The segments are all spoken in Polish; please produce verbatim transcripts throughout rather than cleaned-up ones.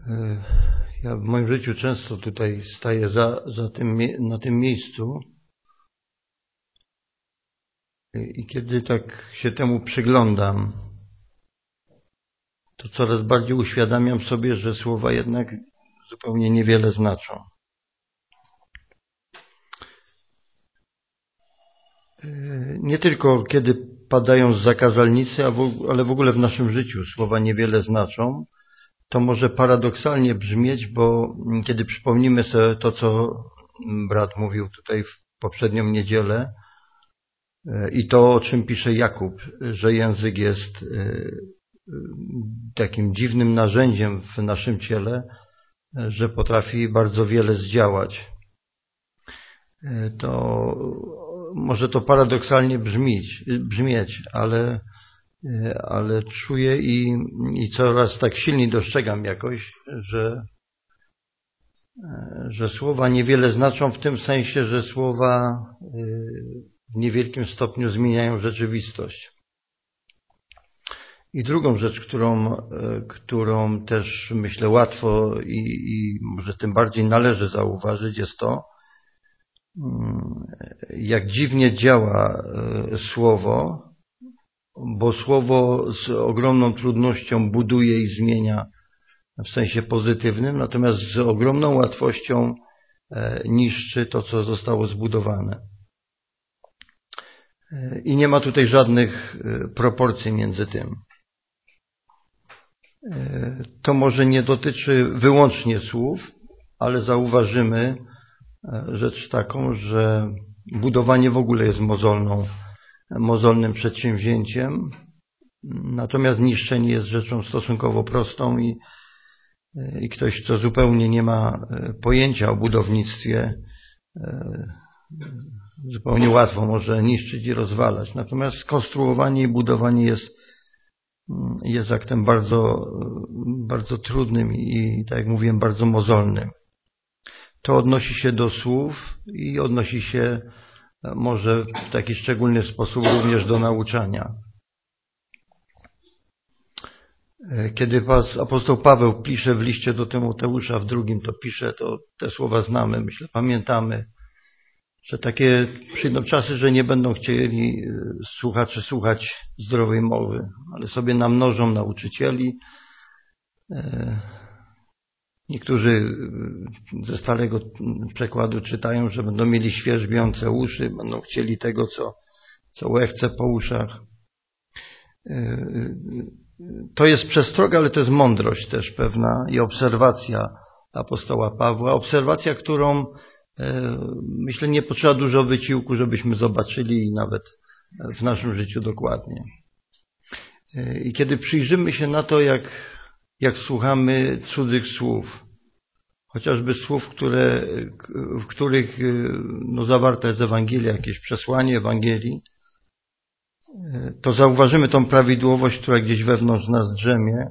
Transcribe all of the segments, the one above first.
Ja w moim życiu często tutaj staję za, za tym, na tym miejscu i kiedy tak się temu przyglądam, to coraz bardziej uświadamiam sobie, że słowa jednak zupełnie niewiele znaczą. Nie tylko kiedy padają z zakazalnicy, ale w ogóle w naszym życiu słowa niewiele znaczą. To może paradoksalnie brzmieć, bo kiedy przypomnimy sobie to, co brat mówił tutaj w poprzednią niedzielę i to, o czym pisze Jakub, że język jest takim dziwnym narzędziem w naszym ciele, że potrafi bardzo wiele zdziałać, to może to paradoksalnie brzmieć, brzmieć, ale ale czuję i, i coraz tak silniej dostrzegam jakoś, że, że słowa niewiele znaczą w tym sensie, że słowa w niewielkim stopniu zmieniają rzeczywistość. I drugą rzecz, którą, którą też myślę łatwo i, i może tym bardziej należy zauważyć, jest to, jak dziwnie działa słowo, bo słowo z ogromną trudnością buduje i zmienia w sensie pozytywnym, natomiast z ogromną łatwością niszczy to, co zostało zbudowane. I nie ma tutaj żadnych proporcji między tym. To może nie dotyczy wyłącznie słów, ale zauważymy rzecz taką, że budowanie w ogóle jest mozolną mozolnym przedsięwzięciem, natomiast niszczenie jest rzeczą stosunkowo prostą i, i ktoś, kto zupełnie nie ma pojęcia o budownictwie, zupełnie łatwo może niszczyć i rozwalać. Natomiast skonstruowanie i budowanie jest, jest aktem bardzo, bardzo trudnym i, tak jak mówiłem, bardzo mozolnym. To odnosi się do słów i odnosi się może w taki szczególny sposób również do nauczania. Kiedy apostoł Paweł pisze w liście do Tymoteusza w drugim, to pisze, to te słowa znamy, myślę, pamiętamy, że takie przyjdą czasy, że nie będą chcieli słuchacze słuchać zdrowej mowy, ale sobie namnożą nauczycieli. Niektórzy ze starego przekładu czytają, że będą mieli świerzbiące uszy, będą chcieli tego, co, co łechce po uszach. To jest przestroga, ale to jest mądrość też pewna i obserwacja apostoła Pawła. Obserwacja, którą myślę nie potrzeba dużo wysiłku, żebyśmy zobaczyli i nawet w naszym życiu dokładnie. I kiedy przyjrzymy się na to, jak jak słuchamy cudzych słów, chociażby słów, które, w których no, zawarte jest Ewangelia, jakieś przesłanie Ewangelii, to zauważymy tą prawidłowość, która gdzieś wewnątrz nas drzemie,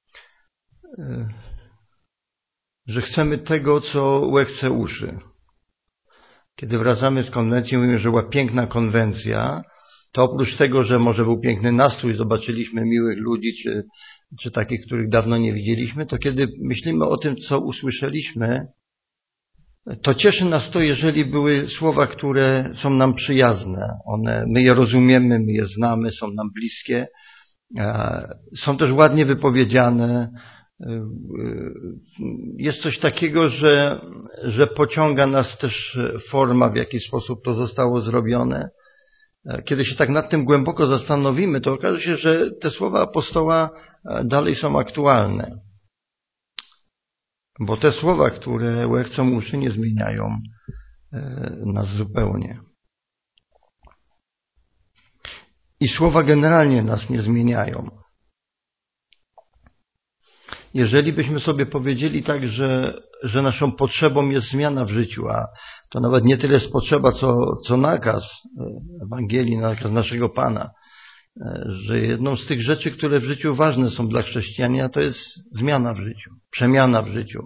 że chcemy tego, co łechce uszy. Kiedy wracamy z konwencji, mówimy, że była piękna konwencja, to oprócz tego, że może był piękny nastrój, zobaczyliśmy miłych ludzi, czy czy takich, których dawno nie widzieliśmy, to kiedy myślimy o tym, co usłyszeliśmy, to cieszy nas to, jeżeli były słowa, które są nam przyjazne. One, my je rozumiemy, my je znamy, są nam bliskie. Są też ładnie wypowiedziane. Jest coś takiego, że, że pociąga nas też forma, w jaki sposób to zostało zrobione. Kiedy się tak nad tym głęboko zastanowimy, to okaże się, że te słowa apostoła dalej są aktualne. Bo te słowa, które łechcą uszy, nie zmieniają nas zupełnie. I słowa generalnie nas nie zmieniają. Jeżeli byśmy sobie powiedzieli tak, że, że naszą potrzebą jest zmiana w życiu, a to nawet nie tyle jest potrzeba, co, co nakaz Ewangelii, nakaz naszego Pana, że jedną z tych rzeczy, które w życiu ważne są dla chrześcijanina, to jest zmiana w życiu, przemiana w życiu.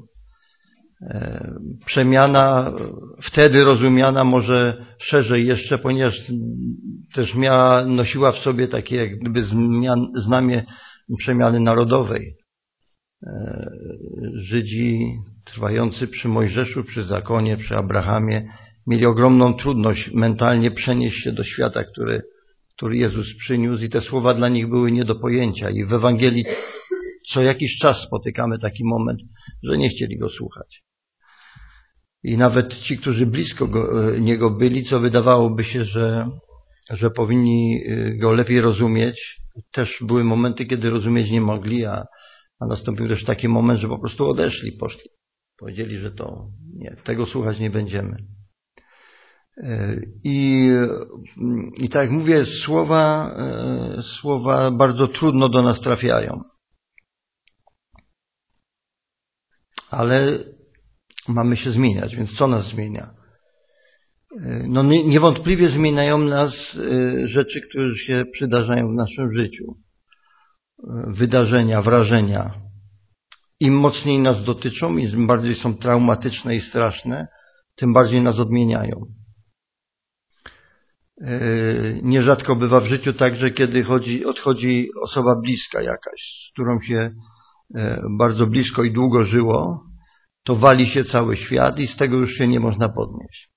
Przemiana wtedy rozumiana może szerzej jeszcze, ponieważ też miała, nosiła w sobie takie jak gdyby znamię przemiany narodowej. Żydzi trwający przy Mojżeszu, przy zakonie, przy Abrahamie mieli ogromną trudność mentalnie przenieść się do świata, który, który Jezus przyniósł i te słowa dla nich były nie do pojęcia. I w Ewangelii co jakiś czas spotykamy taki moment, że nie chcieli Go słuchać. I nawet ci, którzy blisko go, Niego byli, co wydawałoby się, że, że powinni Go lepiej rozumieć, też były momenty, kiedy rozumieć nie mogli, a, a nastąpił też taki moment, że po prostu odeszli, poszli. Powiedzieli, że to nie, tego słuchać nie będziemy. I, i tak jak mówię, słowa, słowa bardzo trudno do nas trafiają. Ale mamy się zmieniać, więc co nas zmienia? No niewątpliwie zmieniają nas rzeczy, które się przydarzają w naszym życiu. Wydarzenia, wrażenia. Im mocniej nas dotyczą, im bardziej są traumatyczne i straszne, tym bardziej nas odmieniają. Nierzadko bywa w życiu tak, że kiedy chodzi, odchodzi osoba bliska jakaś, z którą się bardzo blisko i długo żyło, to wali się cały świat i z tego już się nie można podnieść.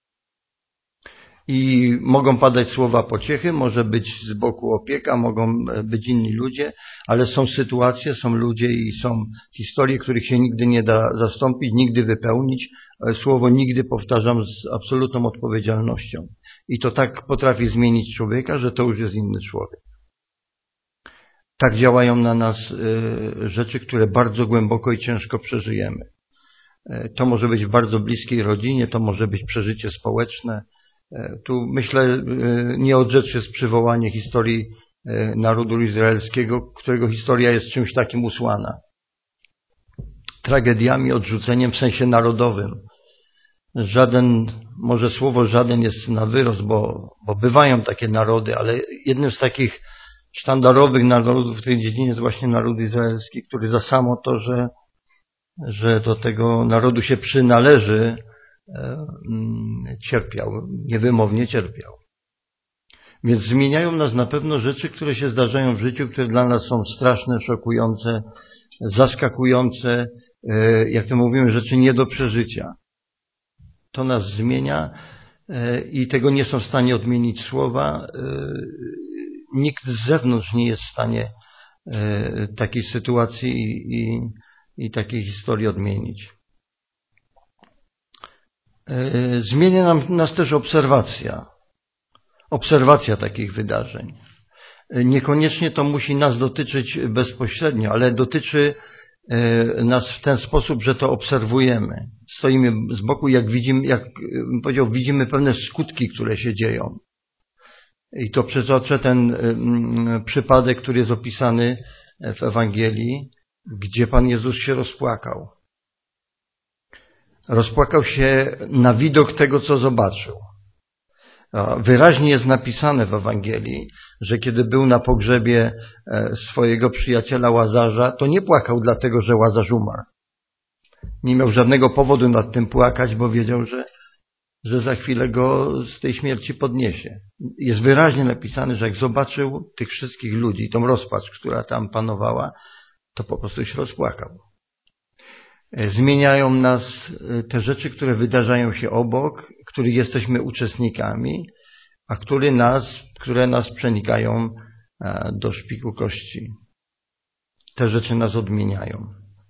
I mogą padać słowa pociechy, może być z boku opieka, mogą być inni ludzie, ale są sytuacje, są ludzie i są historie, których się nigdy nie da zastąpić, nigdy wypełnić. Słowo nigdy powtarzam z absolutną odpowiedzialnością. I to tak potrafi zmienić człowieka, że to już jest inny człowiek. Tak działają na nas rzeczy, które bardzo głęboko i ciężko przeżyjemy. To może być w bardzo bliskiej rodzinie, to może być przeżycie społeczne. Tu myślę, nie od rzeczy jest przywołanie historii narodu izraelskiego, którego historia jest czymś takim usłana. Tragediami, odrzuceniem w sensie narodowym. Żaden, może słowo żaden jest na wyrost, bo, bo bywają takie narody, ale jednym z takich sztandarowych narodów w tej dziedzinie jest właśnie naród izraelski, który za samo to, że, że do tego narodu się przynależy, cierpiał, niewymownie cierpiał. Więc zmieniają nas na pewno rzeczy, które się zdarzają w życiu, które dla nas są straszne, szokujące, zaskakujące, jak to mówimy, rzeczy nie do przeżycia. To nas zmienia i tego nie są w stanie odmienić słowa. Nikt z zewnątrz nie jest w stanie takiej sytuacji i, i, i takiej historii odmienić. Zmienia nam, nas też obserwacja. Obserwacja takich wydarzeń. Niekoniecznie to musi nas dotyczyć bezpośrednio, ale dotyczy nas w ten sposób, że to obserwujemy. Stoimy z boku, jak widzimy, jak powiedział, widzimy pewne skutki, które się dzieją. I to przytoczę ten przypadek, który jest opisany w Ewangelii, gdzie Pan Jezus się rozpłakał. Rozpłakał się na widok tego, co zobaczył. Wyraźnie jest napisane w Ewangelii, że kiedy był na pogrzebie swojego przyjaciela Łazarza, to nie płakał dlatego, że Łazarz umarł. Nie miał żadnego powodu nad tym płakać, bo wiedział, że, że za chwilę go z tej śmierci podniesie. Jest wyraźnie napisane, że jak zobaczył tych wszystkich ludzi, tą rozpacz, która tam panowała, to po prostu się rozpłakał. Zmieniają nas te rzeczy, które wydarzają się obok, których jesteśmy uczestnikami, a które nas, które nas przenikają do szpiku kości. Te rzeczy nas odmieniają.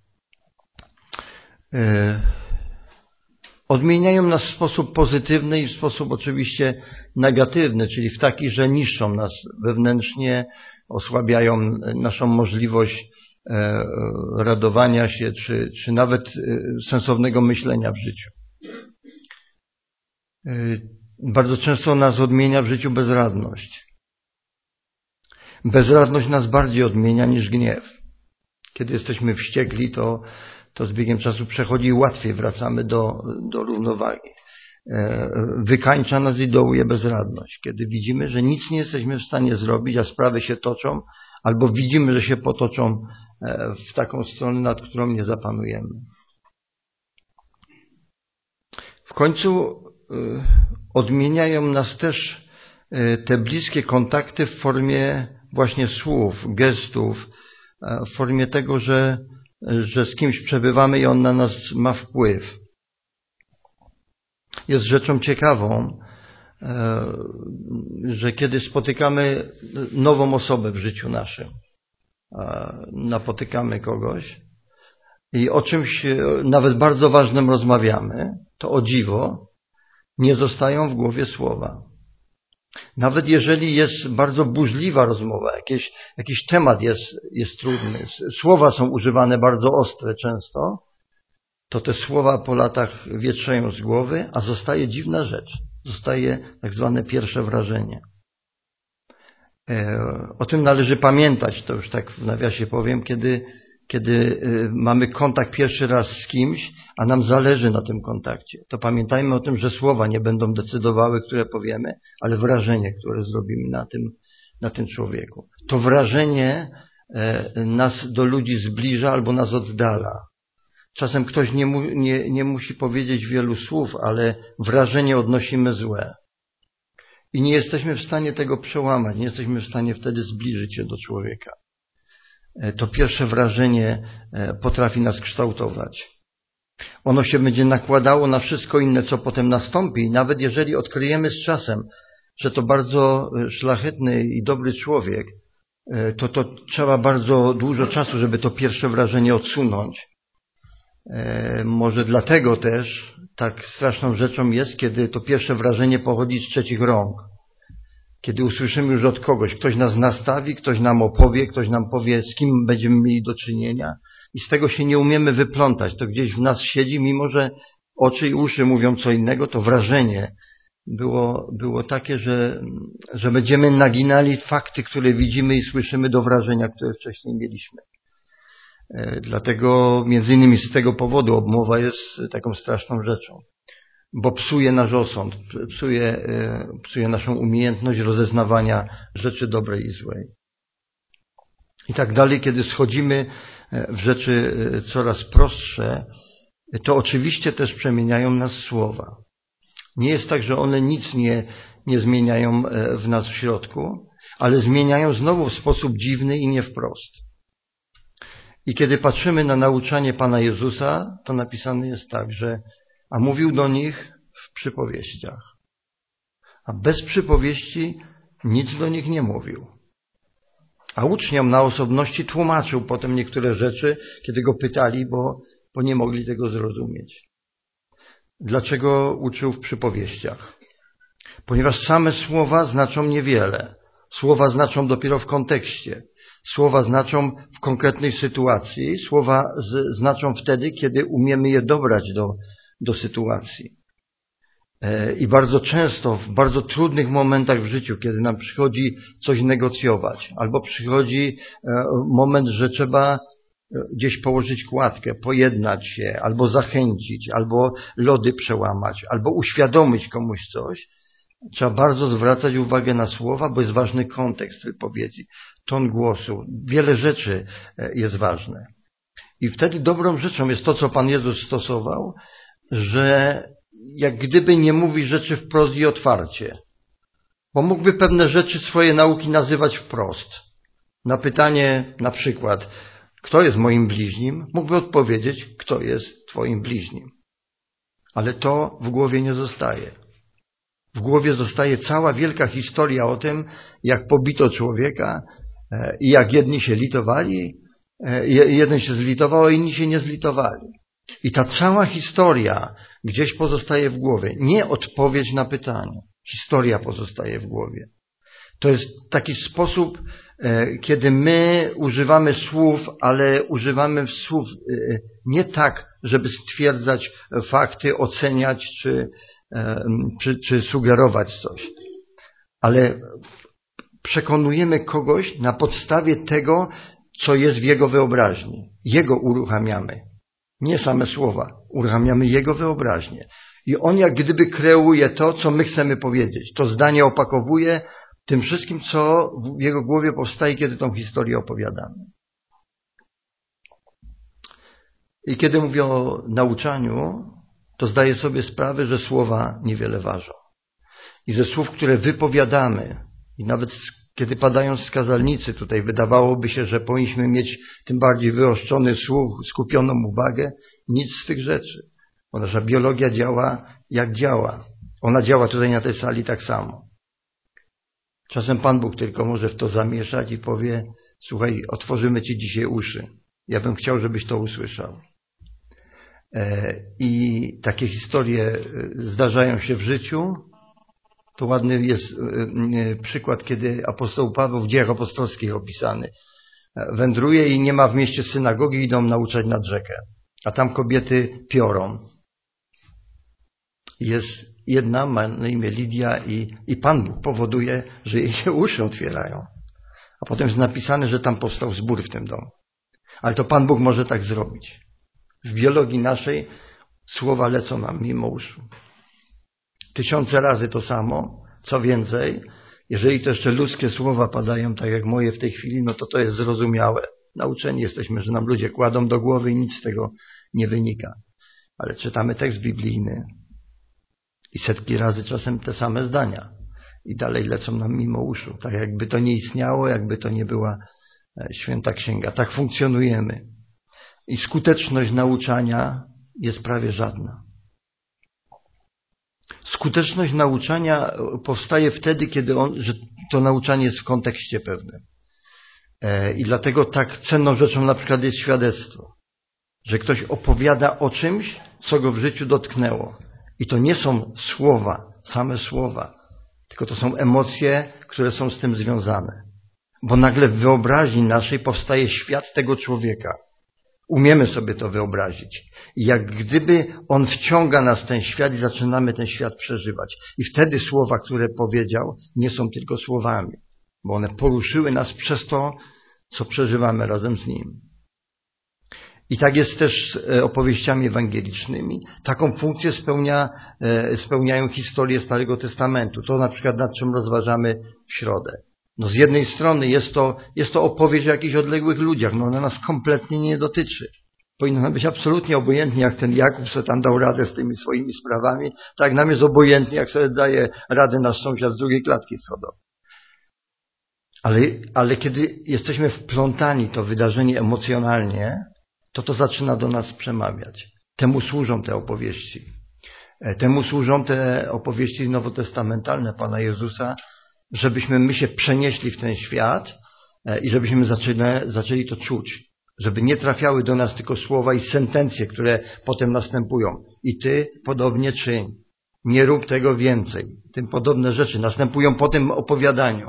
Odmieniają nas w sposób pozytywny i w sposób oczywiście negatywny, czyli w taki, że niszczą nas wewnętrznie, osłabiają naszą możliwość radowania się, czy, czy nawet sensownego myślenia w życiu. Bardzo często nas odmienia w życiu bezradność. Bezradność nas bardziej odmienia niż gniew. Kiedy jesteśmy wściekli, to, to z biegiem czasu przechodzi i łatwiej wracamy do, do równowagi. Wykańcza nas i dołuje bezradność. Kiedy widzimy, że nic nie jesteśmy w stanie zrobić, a sprawy się toczą, albo widzimy, że się potoczą w taką stronę, nad którą nie zapanujemy. W końcu odmieniają nas też te bliskie kontakty w formie właśnie słów, gestów, w formie tego, że że z kimś przebywamy i on na nas ma wpływ. Jest rzeczą ciekawą, że kiedy spotykamy nową osobę w życiu naszym, napotykamy kogoś i o czymś nawet bardzo ważnym rozmawiamy, to o dziwo nie zostają w głowie słowa. Nawet jeżeli jest bardzo burzliwa rozmowa, jakiś, jakiś temat jest, jest trudny, słowa są używane bardzo ostre często, to te słowa po latach wietrzeją z głowy, a zostaje dziwna rzecz. Zostaje tak zwane pierwsze wrażenie. O tym należy pamiętać, to już tak w nawiasie powiem, kiedy, kiedy mamy kontakt pierwszy raz z kimś, a nam zależy na tym kontakcie. To pamiętajmy o tym, że słowa nie będą decydowały, które powiemy, ale wrażenie, które zrobimy na tym, na tym człowieku. To wrażenie nas do ludzi zbliża albo nas oddala. Czasem ktoś nie, mu, nie, nie musi powiedzieć wielu słów, ale wrażenie odnosimy złe. I nie jesteśmy w stanie tego przełamać, nie jesteśmy w stanie wtedy zbliżyć się do człowieka. To pierwsze wrażenie potrafi nas kształtować. Ono się będzie nakładało na wszystko inne, co potem nastąpi. Nawet jeżeli odkryjemy z czasem, że to bardzo szlachetny i dobry człowiek, to, to trzeba bardzo dużo czasu, żeby to pierwsze wrażenie odsunąć. Może dlatego też tak straszną rzeczą jest, kiedy to pierwsze wrażenie pochodzi z trzecich rąk. Kiedy usłyszymy już od kogoś, ktoś nas nastawi, ktoś nam opowie, ktoś nam powie, z kim będziemy mieli do czynienia i z tego się nie umiemy wyplątać. To gdzieś w nas siedzi, mimo że oczy i uszy mówią co innego, to wrażenie było, było takie, że, że będziemy naginali fakty, które widzimy i słyszymy do wrażenia, które wcześniej mieliśmy. Dlatego między innymi z tego powodu obmowa jest taką straszną rzeczą, bo psuje nasz osąd, psuje, psuje naszą umiejętność rozeznawania rzeczy dobrej i złej. I tak dalej, kiedy schodzimy w rzeczy coraz prostsze, to oczywiście też przemieniają nas słowa. Nie jest tak, że one nic nie, nie zmieniają w nas w środku, ale zmieniają znowu w sposób dziwny i nie wprost. I kiedy patrzymy na nauczanie Pana Jezusa, to napisane jest tak, że a mówił do nich w przypowieściach. A bez przypowieści nic do nich nie mówił. A uczniom na osobności tłumaczył potem niektóre rzeczy, kiedy go pytali, bo, bo nie mogli tego zrozumieć. Dlaczego uczył w przypowieściach? Ponieważ same słowa znaczą niewiele. Słowa znaczą dopiero w kontekście. Słowa znaczą w konkretnej sytuacji. Słowa z, znaczą wtedy, kiedy umiemy je dobrać do, do sytuacji. I bardzo często, w bardzo trudnych momentach w życiu, kiedy nam przychodzi coś negocjować, albo przychodzi moment, że trzeba gdzieś położyć kładkę, pojednać się, albo zachęcić, albo lody przełamać, albo uświadomić komuś coś, trzeba bardzo zwracać uwagę na słowa, bo jest ważny kontekst wypowiedzi, ton głosu, wiele rzeczy jest ważne. I wtedy dobrą rzeczą jest to, co Pan Jezus stosował, że jak gdyby nie mówi rzeczy wprost i otwarcie. Bo mógłby pewne rzeczy swoje nauki nazywać wprost. Na pytanie na przykład, kto jest moim bliźnim, mógłby odpowiedzieć, kto jest twoim bliźnim. Ale to w głowie nie zostaje. W głowie zostaje cała wielka historia o tym, jak pobito człowieka i jak jedni się litowali, jeden się zlitował, a inni się nie zlitowali. I ta cała historia gdzieś pozostaje w głowie. Nie odpowiedź na pytanie. Historia pozostaje w głowie. To jest taki sposób, kiedy my używamy słów, ale używamy słów nie tak, żeby stwierdzać fakty, oceniać czy, czy, czy sugerować coś. Ale przekonujemy kogoś na podstawie tego, co jest w jego wyobraźni. Jego uruchamiamy. Nie same słowa. Uruchamiamy jego wyobraźnię. I on jak gdyby kreuje to, co my chcemy powiedzieć. To zdanie opakowuje tym wszystkim, co w jego głowie powstaje, kiedy tą historię opowiadamy. I kiedy mówię o nauczaniu, to zdaję sobie sprawę, że słowa niewiele ważą. I ze słów, które wypowiadamy, i nawet z Kiedy padają skazalnicy, tutaj wydawałoby się, że powinniśmy mieć tym bardziej wyoszczony słuch, skupioną uwagę. Nic z tych rzeczy. Bo nasza biologia działa jak działa. Ona działa tutaj na tej sali tak samo. Czasem Pan Bóg tylko może w to zamieszać i powie: słuchaj, otworzymy Ci dzisiaj uszy. Ja bym chciał, żebyś to usłyszał. I takie historie zdarzają się w życiu. To ładny jest przykład, kiedy apostoł Paweł w Dziejach Apostolskich opisany wędruje i nie ma w mieście synagogi, idą nauczać nad rzekę. A tam kobiety piorą. Jest jedna, ma na imię Lidia i, i Pan Bóg powoduje, że jej się uszy otwierają. A potem jest napisane, że tam powstał zbór w tym domu. Ale to Pan Bóg może tak zrobić. W biologii naszej słowa lecą nam mimo uszu. Tysiące razy to samo, co więcej, jeżeli to jeszcze ludzkie słowa padają, tak jak moje w tej chwili, no to to jest zrozumiałe. Nauczeni jesteśmy, że nam ludzie kładą do głowy i nic z tego nie wynika. Ale czytamy tekst biblijny i setki razy czasem te same zdania. I dalej lecą nam mimo uszu. Tak jakby to nie istniało, jakby to nie była święta księga. Tak funkcjonujemy. I skuteczność nauczania jest prawie żadna. Skuteczność nauczania powstaje wtedy, kiedy on, że to nauczanie jest w kontekście pewnym. I dlatego tak cenną rzeczą na przykład jest świadectwo. Że ktoś opowiada o czymś, co go w życiu dotknęło. I to nie są słowa, same słowa, tylko to są emocje, które są z tym związane. Bo nagle w wyobraźni naszej powstaje świat tego człowieka. Umiemy sobie to wyobrazić. I jak gdyby on wciąga nas w ten świat i zaczynamy ten świat przeżywać. I wtedy słowa, które powiedział, nie są tylko słowami, bo one poruszyły nas przez to, co przeżywamy razem z nim. I tak jest też z opowieściami ewangelicznymi. Taką funkcję spełnia, spełniają historie Starego Testamentu. To na przykład nad czym rozważamy w środę. No z jednej strony jest to, jest to opowieść o jakichś odległych ludziach. No ona nas kompletnie nie dotyczy. Powinno nam być absolutnie obojętnie, jak ten Jakub sobie tam dał radę z tymi swoimi sprawami. Tak nam jest obojętnie, jak sobie daje radę nasz sąsiad z drugiej klatki schodowej. Ale, ale kiedy jesteśmy wplątani w to wydarzenie emocjonalnie, to to zaczyna do nas przemawiać. Temu służą te opowieści. Temu służą te opowieści nowotestamentalne Pana Jezusa, żebyśmy my się przenieśli w ten świat i żebyśmy zaczęli, zaczęli to czuć. Żeby nie trafiały do nas tylko słowa i sentencje, które potem następują. I ty podobnie czyń. Nie rób tego więcej. Tym podobne rzeczy następują po tym opowiadaniu.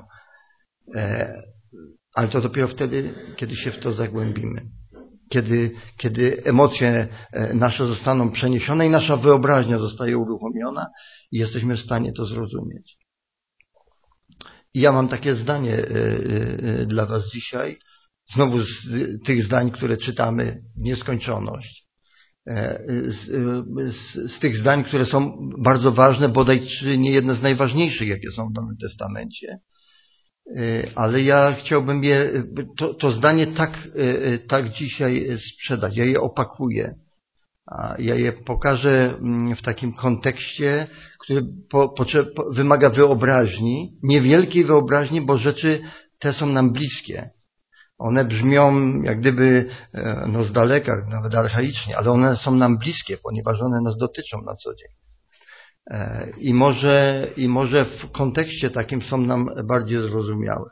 Ale to dopiero wtedy, kiedy się w to zagłębimy. Kiedy, kiedy emocje nasze zostaną przeniesione i nasza wyobraźnia zostaje uruchomiona i jesteśmy w stanie to zrozumieć. I ja mam takie zdanie dla was dzisiaj, znowu z tych zdań, które czytamy w nieskończoność. Z, z, z tych zdań, które są bardzo ważne, bodaj czy nie jedne z najważniejszych, jakie są w Nowym Testamencie. Ale ja chciałbym je, to, to zdanie tak, tak dzisiaj sprzedać. Ja je opakuję. Ja je pokażę w takim kontekście, który po, potrzeb, wymaga wyobraźni, niewielkiej wyobraźni, bo rzeczy te są nam bliskie. One brzmią jak gdyby no z daleka, nawet archaicznie, ale one są nam bliskie, ponieważ one nas dotyczą na co dzień. I może, i może w kontekście takim są nam bardziej zrozumiałe.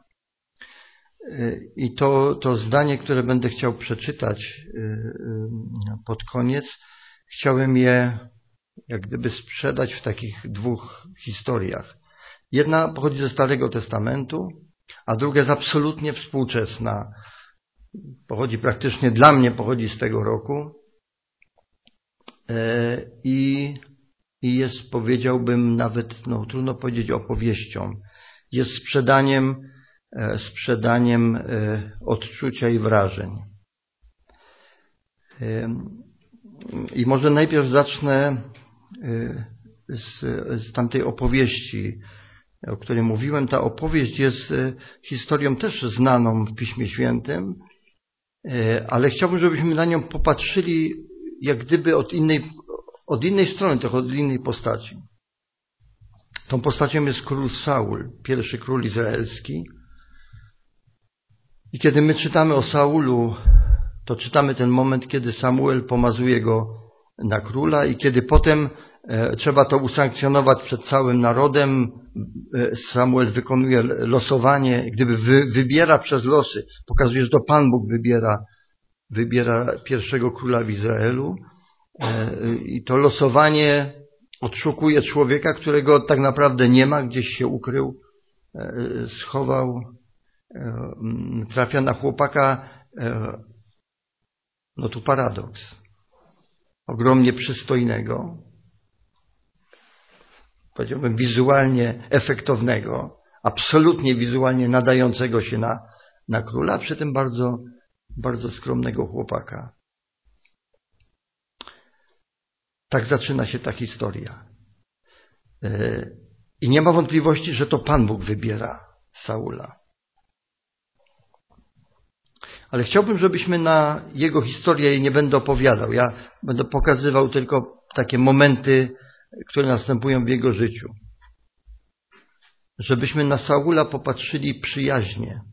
I to, to zdanie, które będę chciał przeczytać pod koniec, chciałem je jak gdyby sprzedać w takich dwóch historiach. Jedna pochodzi ze Starego Testamentu, a druga jest absolutnie współczesna. Pochodzi praktycznie, dla mnie pochodzi z tego roku i, i jest, powiedziałbym, nawet, no trudno powiedzieć, opowieścią. Jest sprzedaniem, sprzedaniem odczucia i wrażeń. I może najpierw zacznę z, z tamtej opowieści, o której mówiłem. Ta opowieść jest historią też znaną w Piśmie Świętym, ale chciałbym, żebyśmy na nią popatrzyli jak gdyby od innej, od innej strony, trochę od innej postaci. Tą postacią jest król Saul, pierwszy król izraelski. I kiedy my czytamy o Saulu, to czytamy ten moment, kiedy Samuel pomazuje go na króla i kiedy potem e, trzeba to usankcjonować przed całym narodem. E, Samuel wykonuje losowanie, gdyby wy, wybiera przez losy, pokazuje, że to Pan Bóg wybiera, wybiera pierwszego króla w Izraelu. E, I to losowanie odszukuje człowieka, którego tak naprawdę nie ma, gdzieś się ukrył, e, schował. E, trafia na chłopaka, e, no tu paradoks, ogromnie przystojnego, powiedziałbym wizualnie efektownego, absolutnie wizualnie nadającego się na, na króla, a przy tym bardzo, bardzo skromnego chłopaka. Tak zaczyna się ta historia. I nie ma wątpliwości, że to Pan Bóg wybiera Saula. Ale chciałbym, żebyśmy na jego historię nie będę opowiadał. Ja będę pokazywał tylko takie momenty, które następują w jego życiu. Żebyśmy na Saula popatrzyli przyjaźnie.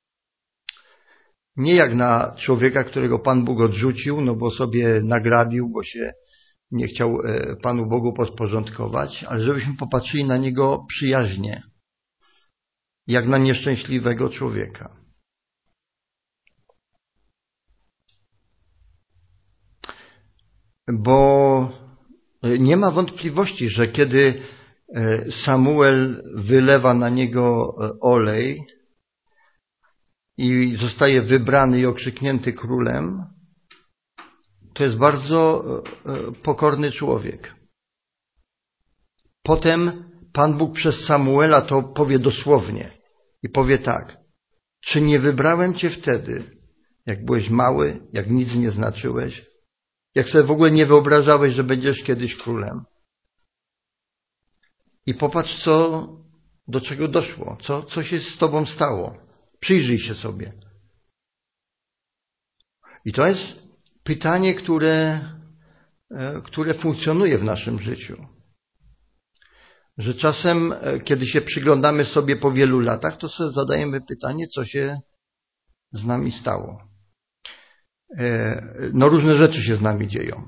Nie jak na człowieka, którego Pan Bóg odrzucił, no bo sobie nagrabił, bo się nie chciał Panu Bogu podporządkować, ale żebyśmy popatrzyli na niego przyjaźnie. Jak na nieszczęśliwego człowieka. Bo nie ma wątpliwości, że kiedy Samuel wylewa na niego olej i zostaje wybrany i okrzyknięty królem, to jest bardzo pokorny człowiek. Potem Pan Bóg przez Samuela to powie dosłownie i powie tak: czy nie wybrałem cię wtedy, jak byłeś mały, jak nic nie znaczyłeś, jak sobie w ogóle nie wyobrażałeś, że będziesz kiedyś królem? I popatrz, co, do czego doszło, co, co się z tobą stało. Przyjrzyj się sobie. I to jest pytanie, które, które funkcjonuje w naszym życiu. Że czasem, kiedy się przyglądamy sobie po wielu latach, to sobie zadajemy pytanie, co się z nami stało. No różne rzeczy się z nami dzieją.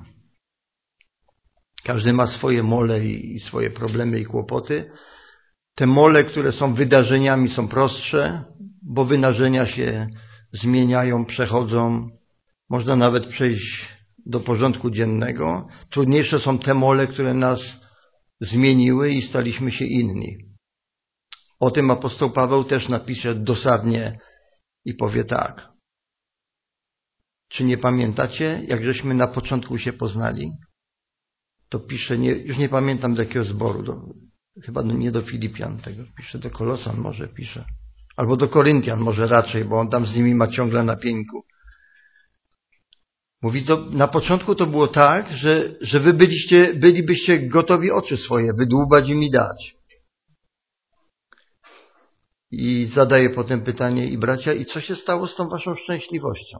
Każdy ma swoje mole i swoje problemy i kłopoty. Te mole, które są wydarzeniami, są prostsze, bo wydarzenia się zmieniają, przechodzą. Można nawet przejść do porządku dziennego. Trudniejsze są te mole, które nas zmieniły i staliśmy się inni. O tym apostoł Paweł też napisze dosadnie i powie tak: czy nie pamiętacie, jak żeśmy na początku się poznali? To pisze, nie, już nie pamiętam do jakiego zboru, do, chyba nie do Filipian, tego pisze, do Kolosan może pisze, albo do Koryntian może raczej, bo on tam z nimi ma ciągle na pieńku. Mówi, to na początku to było tak, że, że wy byliście, bylibyście gotowi oczy swoje wydłubać i mi dać. I zadaje potem pytanie: i bracia, i co się stało z tą waszą szczęśliwością?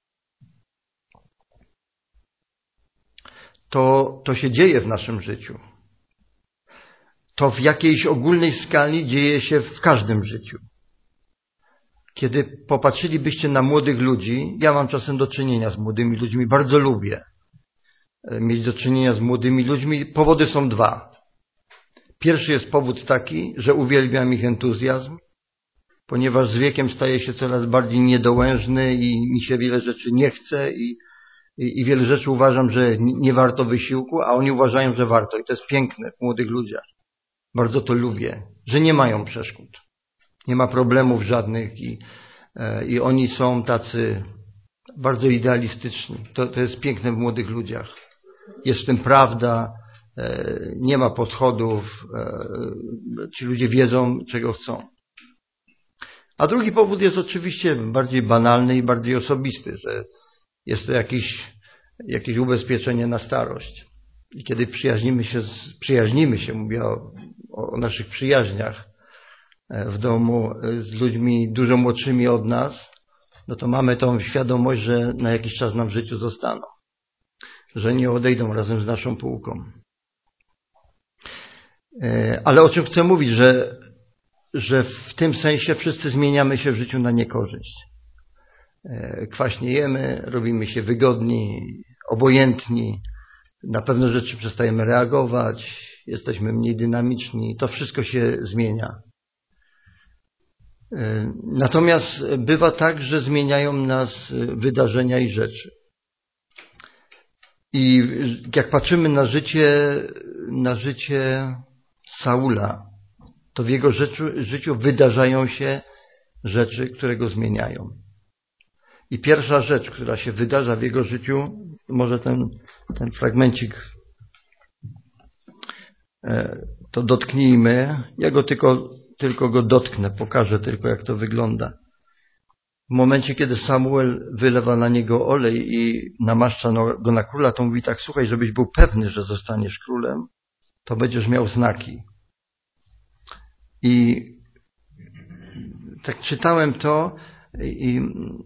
To, to się dzieje w naszym życiu. To w jakiejś ogólnej skali dzieje się w każdym życiu. Kiedy popatrzylibyście na młodych ludzi, ja mam czasem do czynienia z młodymi ludźmi, bardzo lubię mieć do czynienia z młodymi ludźmi. Powody są dwa. Pierwszy jest powód taki, że uwielbiam ich entuzjazm, ponieważ z wiekiem staję się coraz bardziej niedołężny i mi się wiele rzeczy nie chce i, i, i wiele rzeczy uważam, że nie warto wysiłku, a oni uważają, że warto. I to jest piękne w młodych ludziach. Bardzo to lubię, że nie mają przeszkód. Nie ma problemów żadnych i, i oni są tacy bardzo idealistyczni. To, to jest piękne w młodych ludziach. Jest w tym prawda, nie ma podchodów, ci ludzie wiedzą, czego chcą. A drugi powód jest oczywiście bardziej banalny i bardziej osobisty, że jest to jakieś, jakieś ubezpieczenie na starość. I kiedy przyjaźnimy się, z, przyjaźnimy się, mówię o, o naszych przyjaźniach w domu z ludźmi dużo młodszymi od nas, no to mamy tą świadomość, że na jakiś czas nam w życiu zostaną. Że nie odejdą razem z naszą półką. Ale o czym chcę mówić, że, że w tym sensie wszyscy zmieniamy się w życiu na niekorzyść. kwaśnie jemy, robimy się wygodni, obojętni, na pewne rzeczy przestajemy reagować, jesteśmy mniej dynamiczni, to wszystko się zmienia. Natomiast bywa tak, że zmieniają nas wydarzenia i rzeczy. I jak patrzymy na życie, na życie Saula, to w jego życiu, życiu wydarzają się rzeczy, które go zmieniają. I pierwsza rzecz, która się wydarza w jego życiu, może ten, ten fragmencik to dotknijmy. Ja go tylko, tylko go dotknę, pokażę tylko, jak to wygląda. W momencie, kiedy Samuel wylewa na niego olej i namaszcza go na króla, to mówi tak: słuchaj, żebyś był pewny, że zostaniesz królem, to będziesz miał znaki. I tak czytałem to i,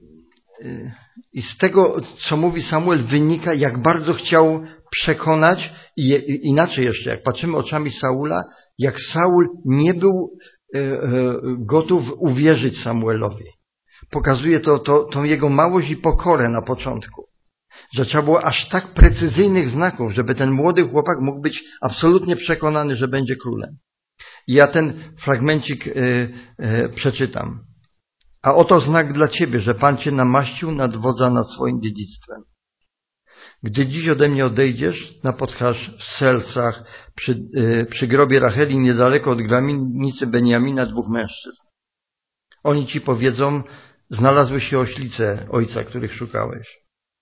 i z tego, co mówi Samuel, wynika, jak bardzo chciał przekonać, i inaczej jeszcze, jak patrzymy oczami Saula, jak Saul nie był gotów uwierzyć Samuelowi. Pokazuje to, to tą jego małość i pokorę na początku. Że trzeba było aż tak precyzyjnych znaków, żeby ten młody chłopak mógł być absolutnie przekonany, że będzie królem. I ja ten fragmencik y, y, przeczytam. A oto znak dla ciebie, że Pan cię namaścił nad wodza nad swoim dziedzictwem. Gdy dziś ode mnie odejdziesz, napotkasz w Selsach przy, y, przy grobie Racheli niedaleko od granicy Beniamina dwóch mężczyzn. Oni ci powiedzą: znalazły się oślice ojca, których szukałeś.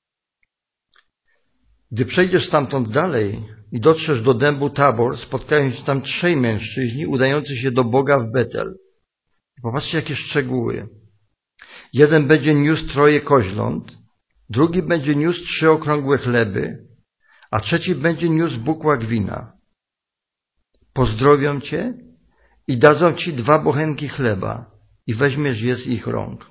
Gdy przejdziesz stamtąd dalej i dotrzesz do dębu Tabor, spotkają się tam trzej mężczyźni udający się do Boga w Betel. Popatrzcie, jakie szczegóły. Jeden będzie niósł troje koźląt, drugi będzie niósł trzy okrągłe chleby, a trzeci będzie niósł bukłak wina. Pozdrowią cię i dadzą ci dwa bochenki chleba i weźmiesz je z ich rąk.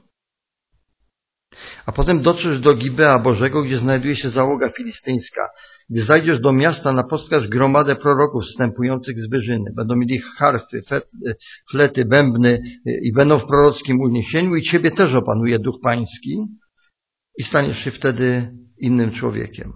A potem dotrzesz do Gibea Bożego, gdzie znajduje się załoga filistyńska. Gdy zajdziesz do miasta, napotkasz gromadę proroków wstępujących z wyżyny. Będą mieli harfy, flety, bębny i będą w prorockim uniesieniu i ciebie też opanuje Duch Pański i staniesz się wtedy innym człowiekiem.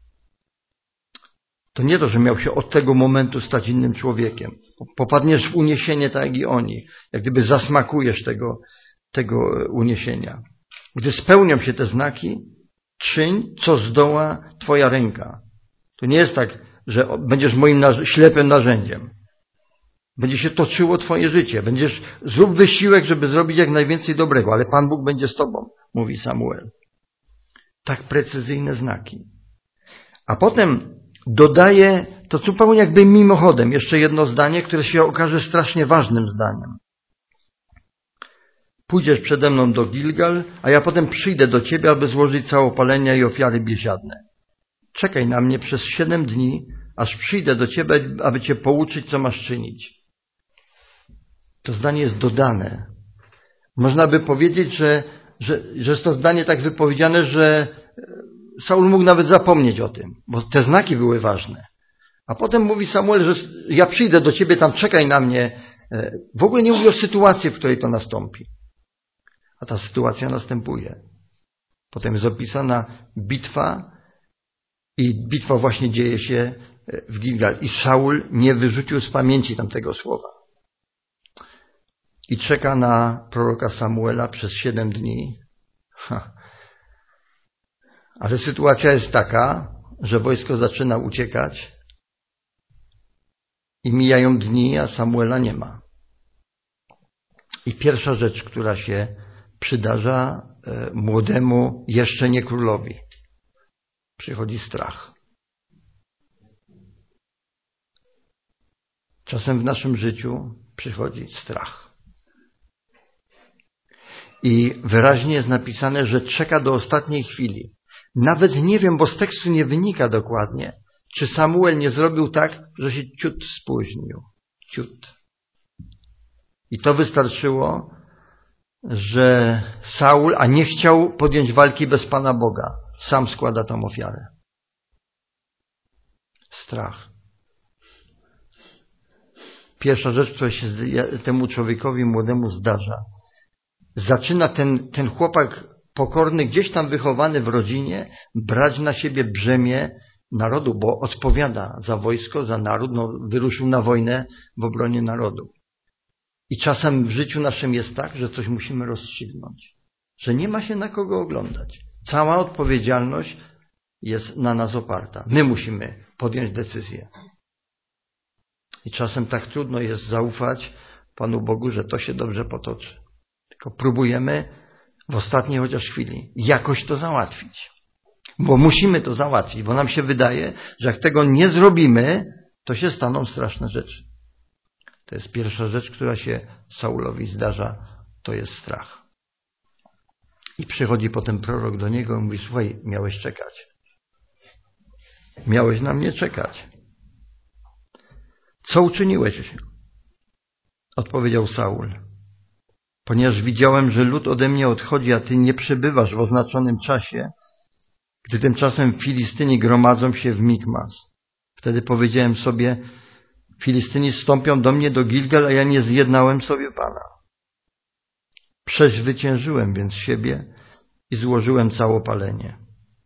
To nie to, że miał się od tego momentu stać innym człowiekiem. Popadniesz w uniesienie tak jak i oni. Jak gdyby zasmakujesz tego, tego uniesienia. Gdy spełnią się te znaki, czyń, co zdoła twoja ręka. To nie jest tak, że będziesz moim narz- ślepym narzędziem. Będzie się toczyło twoje życie. Będziesz, zrób wysiłek, żeby zrobić jak najwięcej dobrego, ale Pan Bóg będzie z tobą, mówi Samuel. Tak precyzyjne znaki. A potem dodaje to zupełnie jakby mimochodem jeszcze jedno zdanie, które się okaże strasznie ważnym zdaniem. Pójdziesz przede mną do Gilgal, a ja potem przyjdę do ciebie, aby złożyć całopalenia i ofiary biesiadne. Czekaj na mnie przez siedem dni, aż przyjdę do ciebie, aby cię pouczyć, co masz czynić. To zdanie jest dodane. Można by powiedzieć, że, że, że jest to zdanie tak wypowiedziane, że Saul mógł nawet zapomnieć o tym, bo te znaki były ważne. A potem mówi Samuel, że ja przyjdę do ciebie, tam czekaj na mnie. W ogóle nie mówi o sytuacji, w której to nastąpi. A ta sytuacja następuje. Potem jest opisana bitwa i bitwa właśnie dzieje się w Gilgal. I Saul nie wyrzucił z pamięci tamtego słowa. I czeka na proroka Samuela przez siedem dni. Ha. Ale sytuacja jest taka, że wojsko zaczyna uciekać i mijają dni, a Samuela nie ma. I pierwsza rzecz, która się przydarza młodemu, jeszcze nie królowi. Przychodzi strach. Czasem w naszym życiu przychodzi strach. I wyraźnie jest napisane, że czeka do ostatniej chwili. Nawet nie wiem, bo z tekstu nie wynika dokładnie, czy Samuel nie zrobił tak, że się ciut spóźnił. Ciut. I to wystarczyło, że Saul, a nie chciał podjąć walki bez Pana Boga, sam składa tą ofiarę. Strach. Pierwsza rzecz, która się temu człowiekowi młodemu zdarza. Zaczyna ten, ten chłopak pokorny, gdzieś tam wychowany w rodzinie, brać na siebie brzemię narodu, bo odpowiada za wojsko, za naród, no, wyruszył na wojnę w obronie narodu. I czasem w życiu naszym jest tak, że coś musimy rozstrzygnąć, że nie ma się na kogo oglądać. Cała odpowiedzialność jest na nas oparta. My musimy podjąć decyzję. I czasem tak trudno jest zaufać Panu Bogu, że to się dobrze potoczy. Tylko próbujemy w ostatniej chociaż chwili jakoś to załatwić. Bo musimy to załatwić, bo nam się wydaje, że jak tego nie zrobimy, to się staną straszne rzeczy. To jest pierwsza rzecz, która się Saulowi zdarza, to jest strach. I przychodzi potem prorok do niego i mówi: słuchaj, miałeś czekać. Miałeś na mnie czekać. Co uczyniłeś? Odpowiedział Saul. Ponieważ widziałem, że lud ode mnie odchodzi, a ty nie przybywasz w oznaczonym czasie, gdy tymczasem Filistyni gromadzą się w Mikmas. Wtedy powiedziałem sobie: Filistyni wstąpią do mnie do Gilgal, a ja nie zjednałem sobie Pana. Przezwyciężyłem więc siebie i złożyłem całopalenie.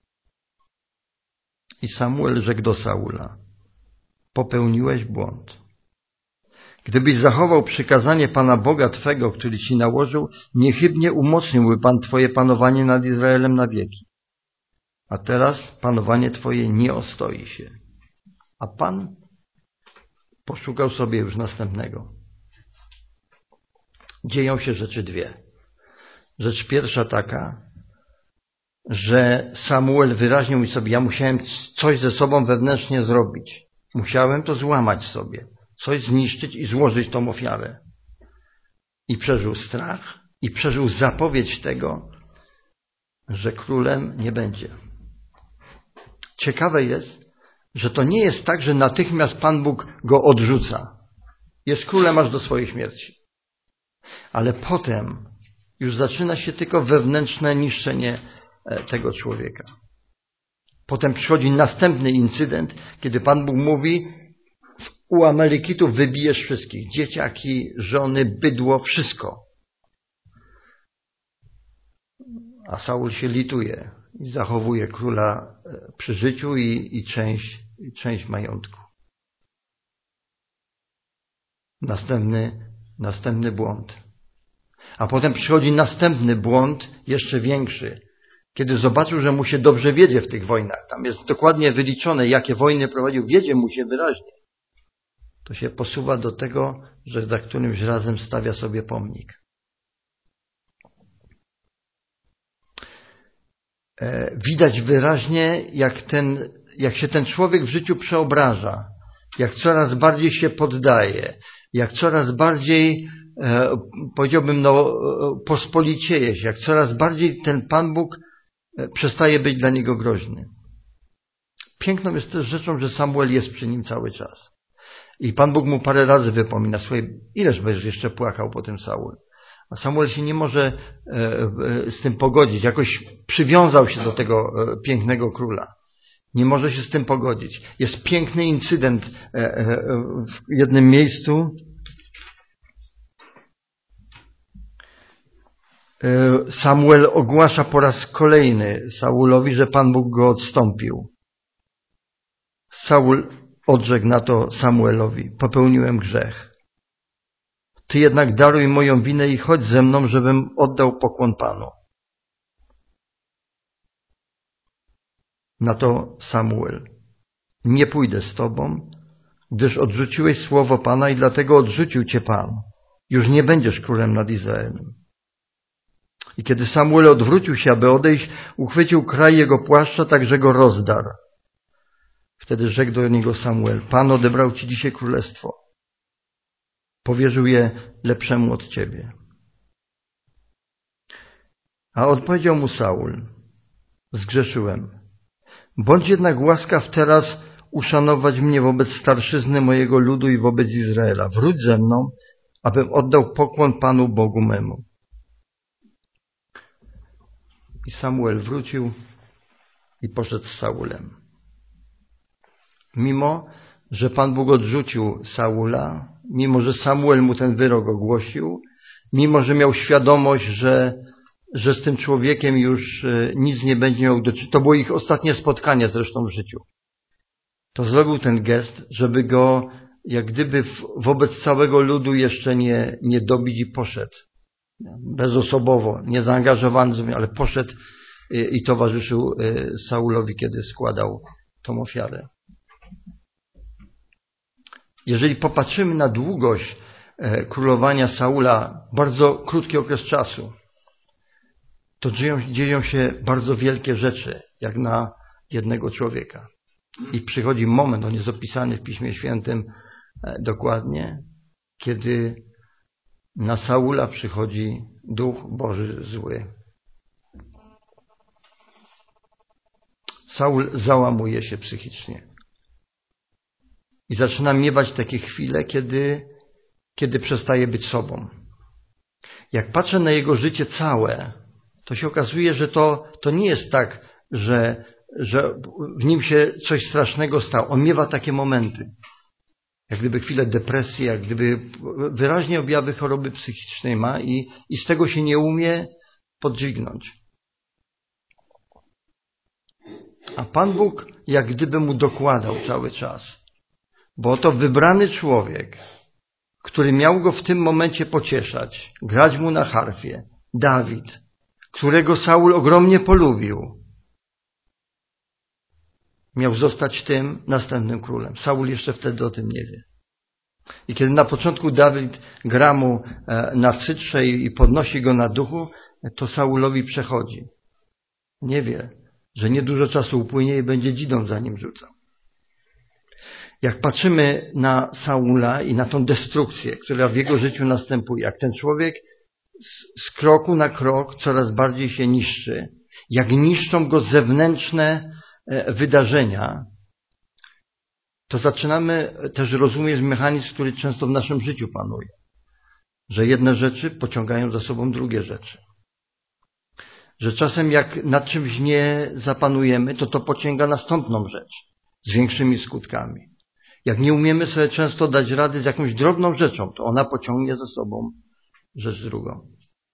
I Samuel rzekł do Saula: popełniłeś błąd. Gdybyś zachował przykazanie Pana Boga Twego, który Ci nałożył, niechybnie umocniłby Pan Twoje panowanie nad Izraelem na wieki. A teraz panowanie Twoje nie ostoi się. A Pan poszukał sobie już następnego. Dzieją się rzeczy dwie. Rzecz pierwsza taka, że Samuel wyraźnie mówi sobie: ja musiałem coś ze sobą wewnętrznie zrobić. Musiałem to złamać sobie. Coś zniszczyć i złożyć tą ofiarę. I przeżył strach i przeżył zapowiedź tego, że królem nie będzie. Ciekawe jest, że to nie jest tak, że natychmiast Pan Bóg go odrzuca. Jest królem aż do swojej śmierci. Ale potem już zaczyna się tylko wewnętrzne niszczenie tego człowieka. Potem przychodzi następny incydent, kiedy Pan Bóg mówi: u Amalekitów wybijesz wszystkich. Dzieciaki, żony, bydło, wszystko. A Saul się lituje i zachowuje króla przy życiu i, i, część, i część majątku. Następny, następny błąd. A potem przychodzi następny błąd, jeszcze większy, kiedy zobaczył, że mu się dobrze wiedzie w tych wojnach. Tam jest dokładnie wyliczone, jakie wojny prowadził. Wiedzie mu się wyraźnie. To się posuwa do tego, że za którymś razem stawia sobie pomnik. Widać wyraźnie, jak, ten, jak się ten człowiek w życiu przeobraża, jak coraz bardziej się poddaje, jak coraz bardziej, e, powiedziałbym, no, pospolicieje się, jak coraz bardziej ten Pan Bóg przestaje być dla niego groźny. Piękną jest też rzeczą, że Samuel jest przy nim cały czas. I Pan Bóg mu parę razy wypomina: słuchaj, ileż będziesz jeszcze płakał po tym Saul? A Samuel się nie może z tym pogodzić. Jakoś przywiązał się do tego pięknego króla. Nie może się z tym pogodzić. Jest piękny incydent w jednym miejscu. Samuel ogłasza po raz kolejny Saulowi, że Pan Bóg go odstąpił. Saul odrzekł na to Samuelowi: popełniłem grzech. Ty jednak daruj moją winę i chodź ze mną, żebym oddał pokłon Panu. Na to Samuel: nie pójdę z tobą, gdyż odrzuciłeś słowo Pana i dlatego odrzucił cię Pan. Już nie będziesz królem nad Izraelem. I kiedy Samuel odwrócił się, aby odejść, uchwycił kraj jego płaszcza, tak że go rozdarł. Wtedy rzekł do niego Samuel: Pan odebrał ci dzisiaj królestwo. Powierzył je lepszemu od ciebie. A odpowiedział mu Saul: zgrzeszyłem. Bądź jednak łaskaw teraz uszanować mnie wobec starszyzny mojego ludu i wobec Izraela. Wróć ze mną, abym oddał pokłon Panu Bogu memu. I Samuel wrócił i poszedł z Saulem. Mimo że Pan Bóg odrzucił Saula, mimo że Samuel mu ten wyrok ogłosił, mimo że miał świadomość, że że z tym człowiekiem już nic nie będzie miał do czynienia. To było ich ostatnie spotkanie zresztą w życiu. To zrobił ten gest, żeby go jak gdyby wobec całego ludu jeszcze nie, nie dobić i poszedł. Bezosobowo, niezaangażowany, ale poszedł i towarzyszył Saulowi, kiedy składał tą ofiarę. Jeżeli popatrzymy na długość królowania Saula, bardzo krótki okres czasu, to dzieją, dzieją się bardzo wielkie rzeczy, jak na jednego człowieka. I przychodzi moment, on jest opisany w Piśmie Świętym dokładnie, kiedy na Saula przychodzi Duch Boży zły. Saul załamuje się psychicznie. I zaczyna miewać takie chwile, kiedy, kiedy przestaje być sobą. Jak patrzę na jego życie całe, to się okazuje, że to, to nie jest tak, że, że w nim się coś strasznego stało. On miewa takie momenty. Jak gdyby chwilę depresji, jak gdyby wyraźnie objawy choroby psychicznej ma i, i z tego się nie umie podźwignąć. A Pan Bóg jak gdyby mu dokładał cały czas. Bo oto wybrany człowiek, który miał go w tym momencie pocieszać, grać mu na harfie, Dawid, którego Saul ogromnie polubił, miał zostać tym następnym królem. Saul jeszcze wtedy o tym nie wie. I kiedy na początku Dawid gra mu na cytrze i podnosi go na duchu, to Saulowi przechodzi. Nie wie, że niedużo czasu upłynie i będzie dzidą za nim rzucał. Jak patrzymy na Saula i na tą destrukcję, która w jego życiu następuje, jak ten człowiek z kroku na krok coraz bardziej się niszczy, jak niszczą go zewnętrzne wydarzenia, to zaczynamy też rozumieć mechanizm, który często w naszym życiu panuje. Że jedne rzeczy pociągają za sobą drugie rzeczy. Że czasem jak nad czymś nie zapanujemy, to to pociąga następną rzecz z większymi skutkami. Jak nie umiemy sobie często dać rady z jakąś drobną rzeczą, to ona pociągnie za sobą rzecz drugą.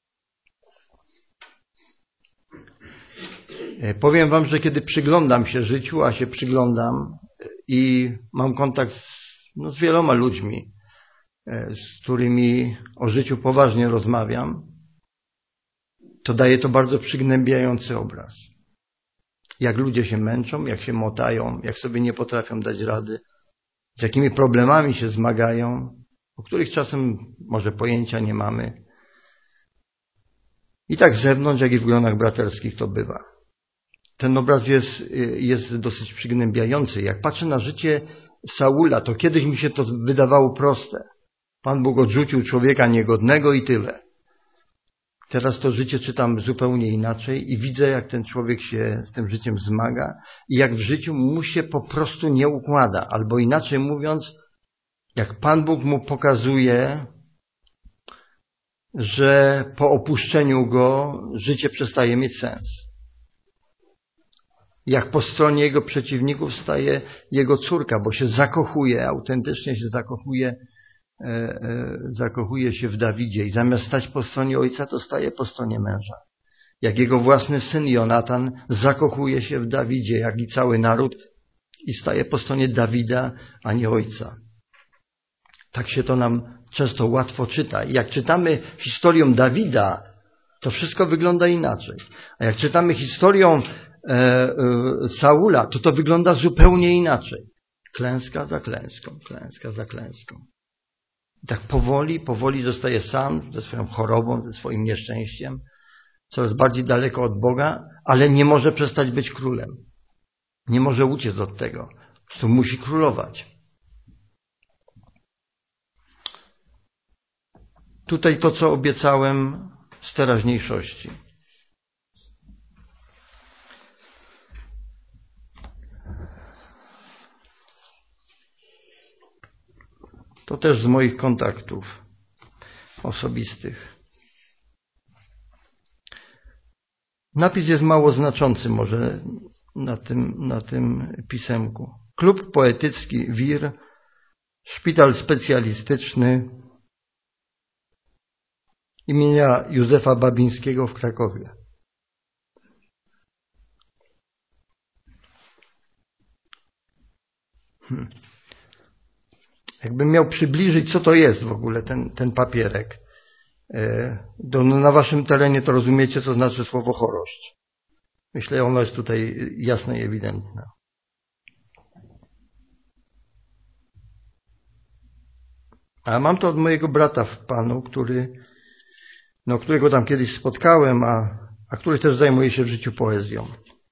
Powiem wam, że kiedy przyglądam się życiu, a się przyglądam i mam kontakt z, no, z wieloma ludźmi, z którymi o życiu poważnie rozmawiam, to daje to bardzo przygnębiający obraz. Jak ludzie się męczą, jak się motają, jak sobie nie potrafią dać rady, z jakimi problemami się zmagają, o których czasem może pojęcia nie mamy. I tak z zewnątrz, jak i w gronach braterskich to bywa. Ten obraz jest, jest dosyć przygnębiający. Jak patrzę na życie Saula, to kiedyś mi się to wydawało proste. Pan Bóg odrzucił człowieka niegodnego i tyle. Teraz to życie czytam zupełnie inaczej i widzę, jak ten człowiek się z tym życiem zmaga i jak w życiu mu się po prostu nie układa. Albo inaczej mówiąc, jak Pan Bóg mu pokazuje, że po opuszczeniu go życie przestaje mieć sens. Jak po stronie jego przeciwników staje jego córka, bo się zakochuje, autentycznie się zakochuje, e, e, zakochuje się w Dawidzie i zamiast stać po stronie ojca, to staje po stronie męża. Jak jego własny syn Jonatan zakochuje się w Dawidzie, jak i cały naród i staje po stronie Dawida, a nie ojca. Tak się to nam często łatwo czyta. I jak czytamy historią Dawida, to wszystko wygląda inaczej. A jak czytamy historią e, e, Saula, to to wygląda zupełnie inaczej. Klęska za klęską, klęska za klęską. I tak powoli, powoli zostaje sam ze swoją chorobą, ze swoim nieszczęściem, coraz bardziej daleko od Boga, ale nie może przestać być królem. Nie może uciec od tego. Po prostu musi królować. Tutaj to, co obiecałem z teraźniejszości. To też z moich kontaktów osobistych. Napis jest mało znaczący może na tym, na tym pisemku. Klub poetycki W I R, szpital specjalistyczny, imienia Józefa Babińskiego w Krakowie. Hmm. Jakbym miał przybliżyć, co to jest w ogóle ten, ten papierek. Do, na waszym terenie to rozumiecie, co znaczy słowo chorość. Myślę, ono jest tutaj jasne i ewidentne. A mam to od mojego brata w Panu, który, no, którego tam kiedyś spotkałem, a, a który też zajmuje się w życiu poezją.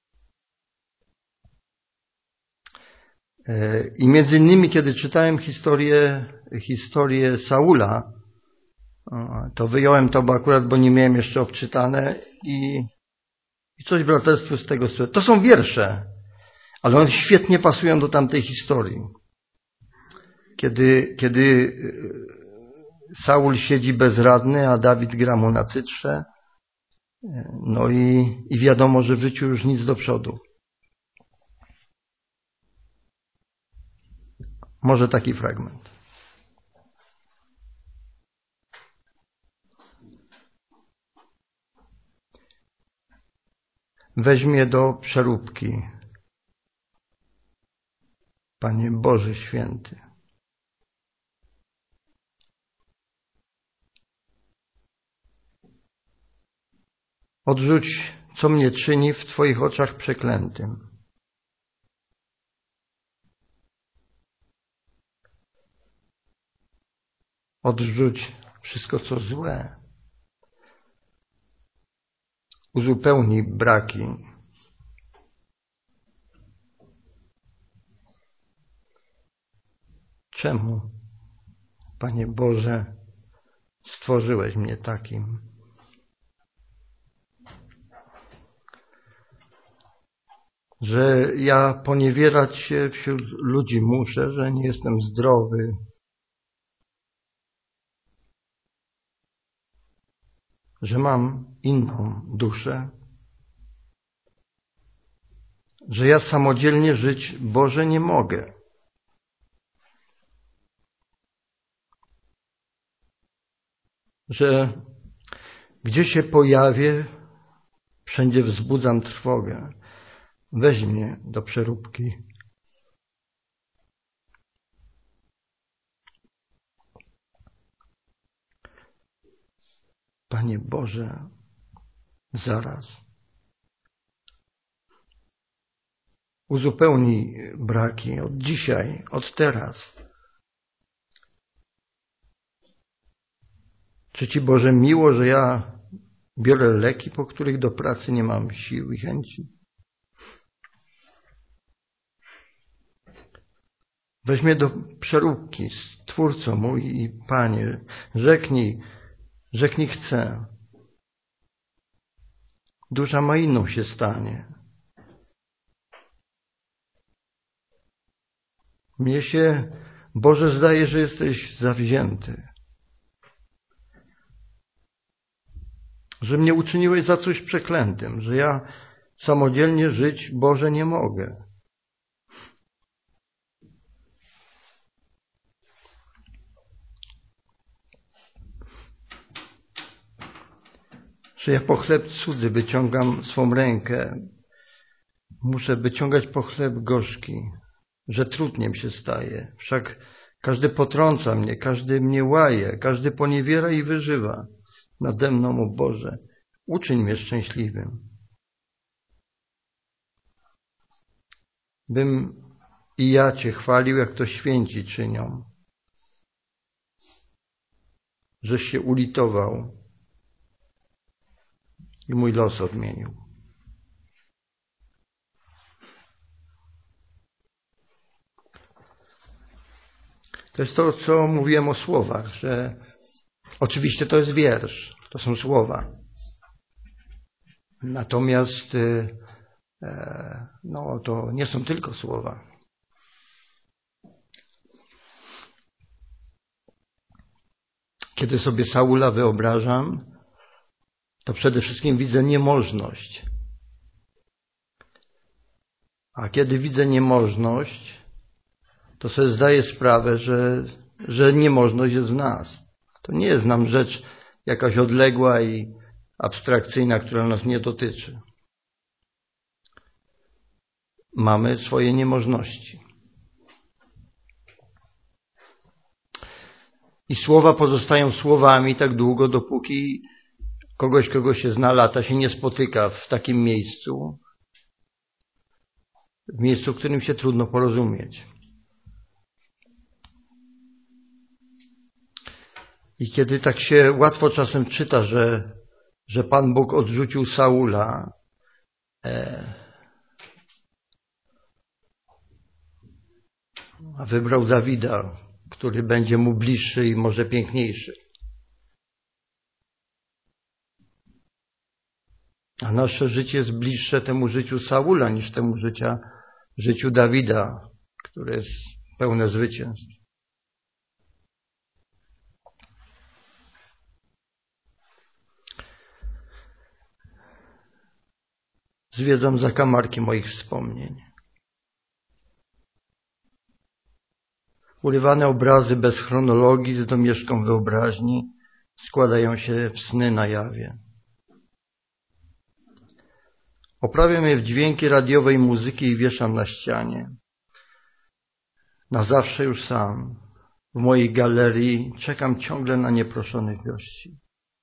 I między innymi, kiedy czytałem historię, historię Saula, to wyjąłem to, bo akurat, bo nie miałem jeszcze obczytane i, i coś braterstwu z tego słyszę. To są wiersze, ale one świetnie pasują do tamtej historii. Kiedy, kiedy Saul siedzi bezradny, a Dawid gra mu na cytrze, no i, i wiadomo, że w życiu już nic do przodu. Może taki fragment. Weź mnie do przeróbki, Panie Boże Święty. Odrzuć, co mnie czyni w Twoich oczach przeklętym. Odrzuć wszystko, co złe. Uzupełnij braki. Czemu, Panie Boże, stworzyłeś mnie takim? Że ja poniewierać się wśród ludzi muszę, że nie jestem zdrowy. Że mam inną duszę. Że ja samodzielnie żyć, Boże, nie mogę. Że gdzie się pojawię, wszędzie wzbudzam trwogę. Weź mnie do przeróbki. Panie Boże, zaraz. Uzupełnij braki od dzisiaj, od teraz. Czy Ci, Boże, miło, że ja biorę leki, po których do pracy nie mam sił i chęci? Weź mnie do przeróbki, Stwórco mój i Panie, rzeknij, rzeknij chcę. Dusza ma inną się stanie. Mnie się, Boże, zdaje, że jesteś zawzięty. Że mnie uczyniłeś za coś przeklętym, że ja samodzielnie żyć, Boże, nie mogę. Że ja po chleb cudzy wyciągam swą rękę. Muszę wyciągać po chleb gorzki, że trudniem się staje. Wszak każdy potrąca mnie, każdy mnie łaje, każdy poniewiera i wyżywa. Nade mną, o Boże, uczyń mnie szczęśliwym. Bym i ja Cię chwalił, jak to święci czynią. Żeś się ulitował i mój los odmienił. To jest to, co mówiłem o słowach, że oczywiście to jest wiersz, to są słowa. Natomiast no, to nie są tylko słowa. Kiedy sobie Saula wyobrażam, to przede wszystkim widzę niemożność. A kiedy widzę niemożność, to sobie zdaję sprawę, że, że niemożność jest w nas. To nie jest nam rzecz jakaś odległa i abstrakcyjna, która nas nie dotyczy. Mamy swoje niemożności. I słowa pozostają słowami tak długo, dopóki kogoś, kogo się zna lata, się nie spotyka w takim miejscu, w miejscu, w którym się trudno porozumieć. I kiedy tak się łatwo czasem czyta, że, że Pan Bóg odrzucił Saula, e, a wybrał Dawida, który będzie mu bliższy i może piękniejszy. A nasze życie jest bliższe temu życiu Saula niż temu życia, życiu Dawida, które jest pełne zwycięstw. Zwiedzam zakamarki moich wspomnień. Urywane obrazy bez chronologii z domieszką wyobraźni składają się w sny na jawie. Oprawiam je w dźwięki radiowej muzyki i wieszam na ścianie. Na zawsze już sam. W mojej galerii czekam ciągle na nieproszonych gości.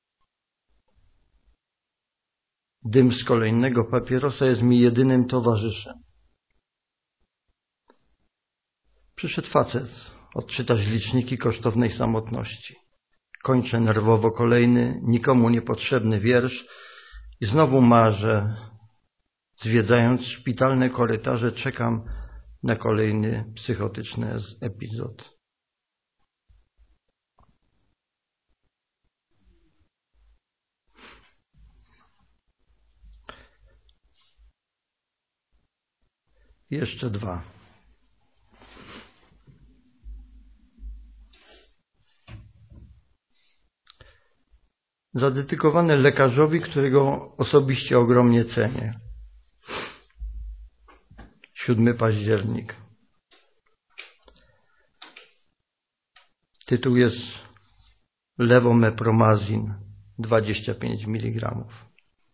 Dym z kolejnego papierosa jest mi jedynym towarzyszem. Przyszedł facet odczytać liczniki kosztownej samotności. Kończę nerwowo kolejny, nikomu niepotrzebny wiersz i znowu marzę. Zwiedzając szpitalne korytarze, czekam na kolejny psychotyczny epizod. Jeszcze dwa. Zadedykowane lekarzowi, którego osobiście ogromnie cenię. siódmy październik. Tytuł jest Levomepromazin, dwadzieścia pięć miligramów.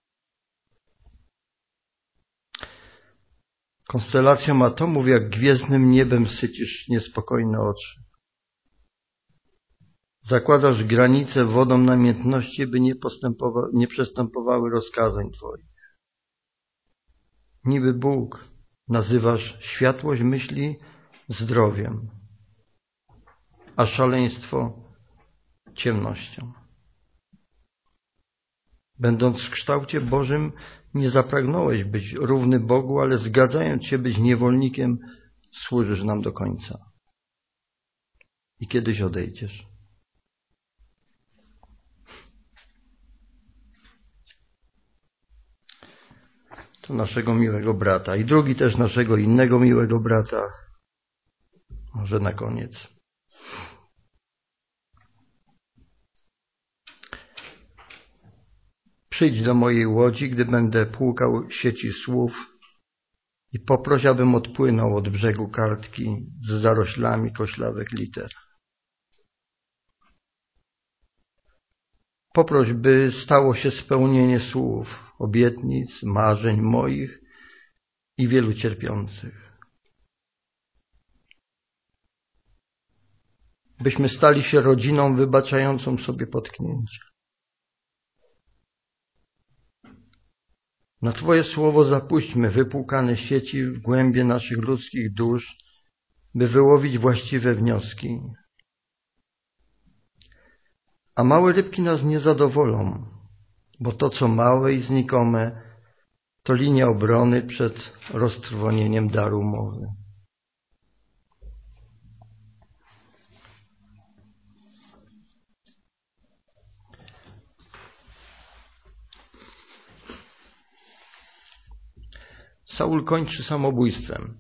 Konstelacją atomów jak gwiezdnym niebem sycisz niespokojne oczy. Zakładasz granice wodą namiętności, by nie, postępowa- nie przestępowały rozkazań Twoich. Niby Bóg nazywasz światłość myśli zdrowiem, a szaleństwo ciemnością. Będąc w kształcie Bożym, nie zapragnąłeś być równy Bogu, ale zgadzając się być niewolnikiem, służysz nam do końca. I kiedyś odejdziesz. To naszego miłego brata. I drugi też naszego innego miłego brata. Może na koniec. Przyjdź do mojej łodzi, gdy będę płukał sieci słów i poproś, abym odpłynął od brzegu kartki z zaroślami koślawych liter. Poproś, by stało się spełnienie słów, obietnic, marzeń moich i wielu cierpiących. Byśmy stali się rodziną wybaczającą sobie potknięcia. Na Twoje słowo zapuśćmy wypłukane sieci w głębie naszych ludzkich dusz, by wyłowić właściwe wnioski. A małe rybki nas nie zadowolą, bo to, co małe i znikome, to linia obrony przed roztrwonieniem daru mowy. Saul kończy samobójstwem.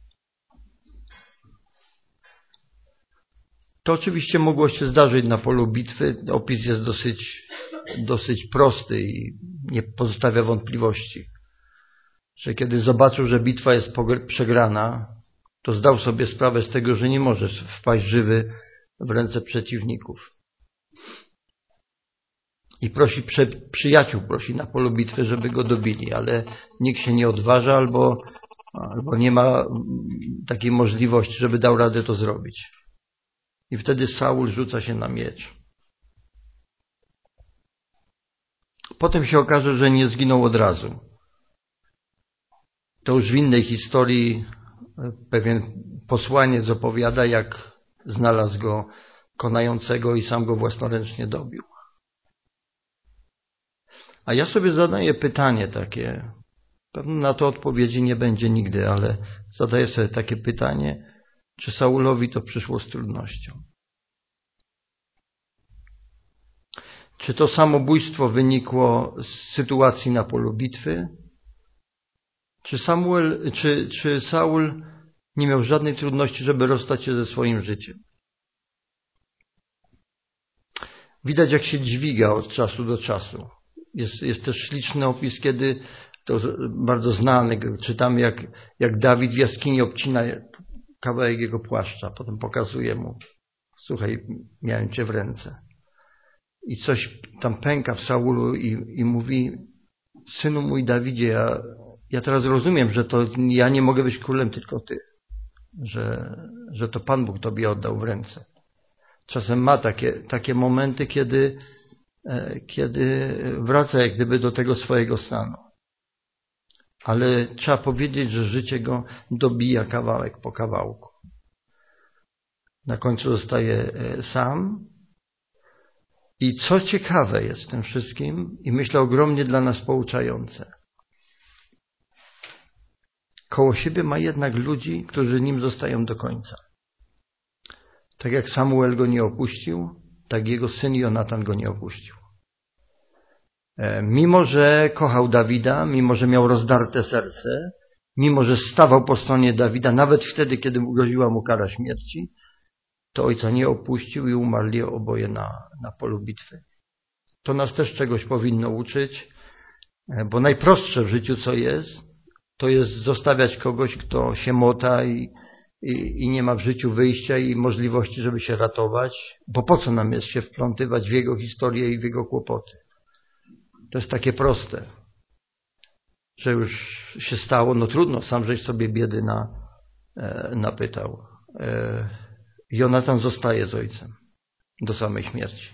To oczywiście mogło się zdarzyć na polu bitwy. Opis jest dosyć, dosyć prosty i nie pozostawia wątpliwości, że kiedy zobaczył, że bitwa jest przegrana, to zdał sobie sprawę z tego, że nie możesz wpaść żywy w ręce przeciwników. I prosi prze, przyjaciół, prosi na polu bitwy, żeby go dobili, ale nikt się nie odważa albo, albo nie ma takiej możliwości, żeby dał radę to zrobić. I wtedy Saul rzuca się na miecz. Potem się okaże, że nie zginął od razu. To już w innej historii pewien posłaniec opowiada, jak znalazł go konającego i sam go własnoręcznie dobił. A ja sobie zadaję pytanie takie, pewno na to odpowiedzi nie będzie nigdy, ale zadaję sobie takie pytanie, czy Saulowi to przyszło z trudnością? Czy to samobójstwo wynikło z sytuacji na polu bitwy? Czy, Samuel, czy, czy Saul nie miał żadnej trudności, żeby rozstać się ze swoim życiem? Widać, jak się dźwiga od czasu do czasu. Jest, jest też śliczny opis, kiedy, to bardzo znany, czytamy, jak, jak Dawid w jaskini obcina kawałek jego płaszcza. Potem pokazuje mu, słuchaj, miałem cię w ręce. I coś tam pęka w Saulu i, i mówi, synu mój Dawidzie, ja, ja teraz rozumiem, że to ja nie mogę być królem, tylko ty. Że, że to Pan Bóg tobie oddał w ręce. Czasem ma takie, takie momenty, kiedy, kiedy wraca jak gdyby do tego swojego stanu. Ale trzeba powiedzieć, że życie go dobija kawałek po kawałku. Na końcu zostaje sam. I co ciekawe jest w tym wszystkim, i myślę ogromnie dla nas pouczające. Koło siebie ma jednak ludzi, którzy nim zostają do końca. Tak jak Samuel go nie opuścił, tak jego syn Jonatan go nie opuścił. Mimo że kochał Dawida, mimo że miał rozdarte serce, mimo że stawał po stronie Dawida, nawet wtedy, kiedy groziła mu kara śmierci, to ojca nie opuścił i umarli oboje na, na polu bitwy. To nas też czegoś powinno uczyć, bo najprostsze w życiu co jest, to jest zostawiać kogoś, kto się mota i, i, i nie ma w życiu wyjścia i możliwości, żeby się ratować, bo po co nam jest się wplątywać w jego historię i w jego kłopoty. To jest takie proste, że już się stało, no trudno, sam żeś sobie biedy na, napytał. Jonatan zostaje z ojcem do samej śmierci.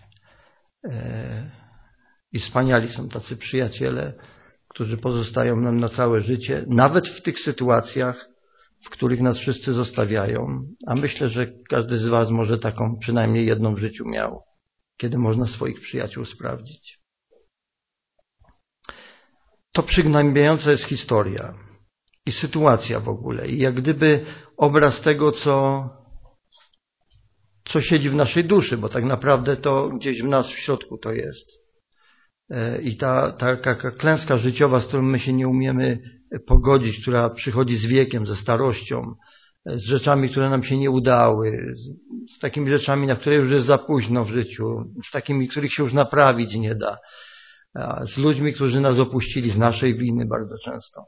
I wspaniali są tacy przyjaciele, którzy pozostają nam na całe życie, nawet w tych sytuacjach, w których nas wszyscy zostawiają. A myślę, że każdy z was może taką przynajmniej jedną w życiu miał, kiedy można swoich przyjaciół sprawdzić. To przygnębiająca jest historia i sytuacja w ogóle. I jak gdyby obraz tego, co co siedzi w naszej duszy, bo tak naprawdę to gdzieś w nas w środku to jest. I ta taka klęska życiowa, z którą my się nie umiemy pogodzić, która przychodzi z wiekiem, ze starością, z rzeczami, które nam się nie udały, z takimi rzeczami, na które już jest za późno w życiu, z takimi, których się już naprawić nie da, z ludźmi, którzy nas opuścili z naszej winy bardzo często.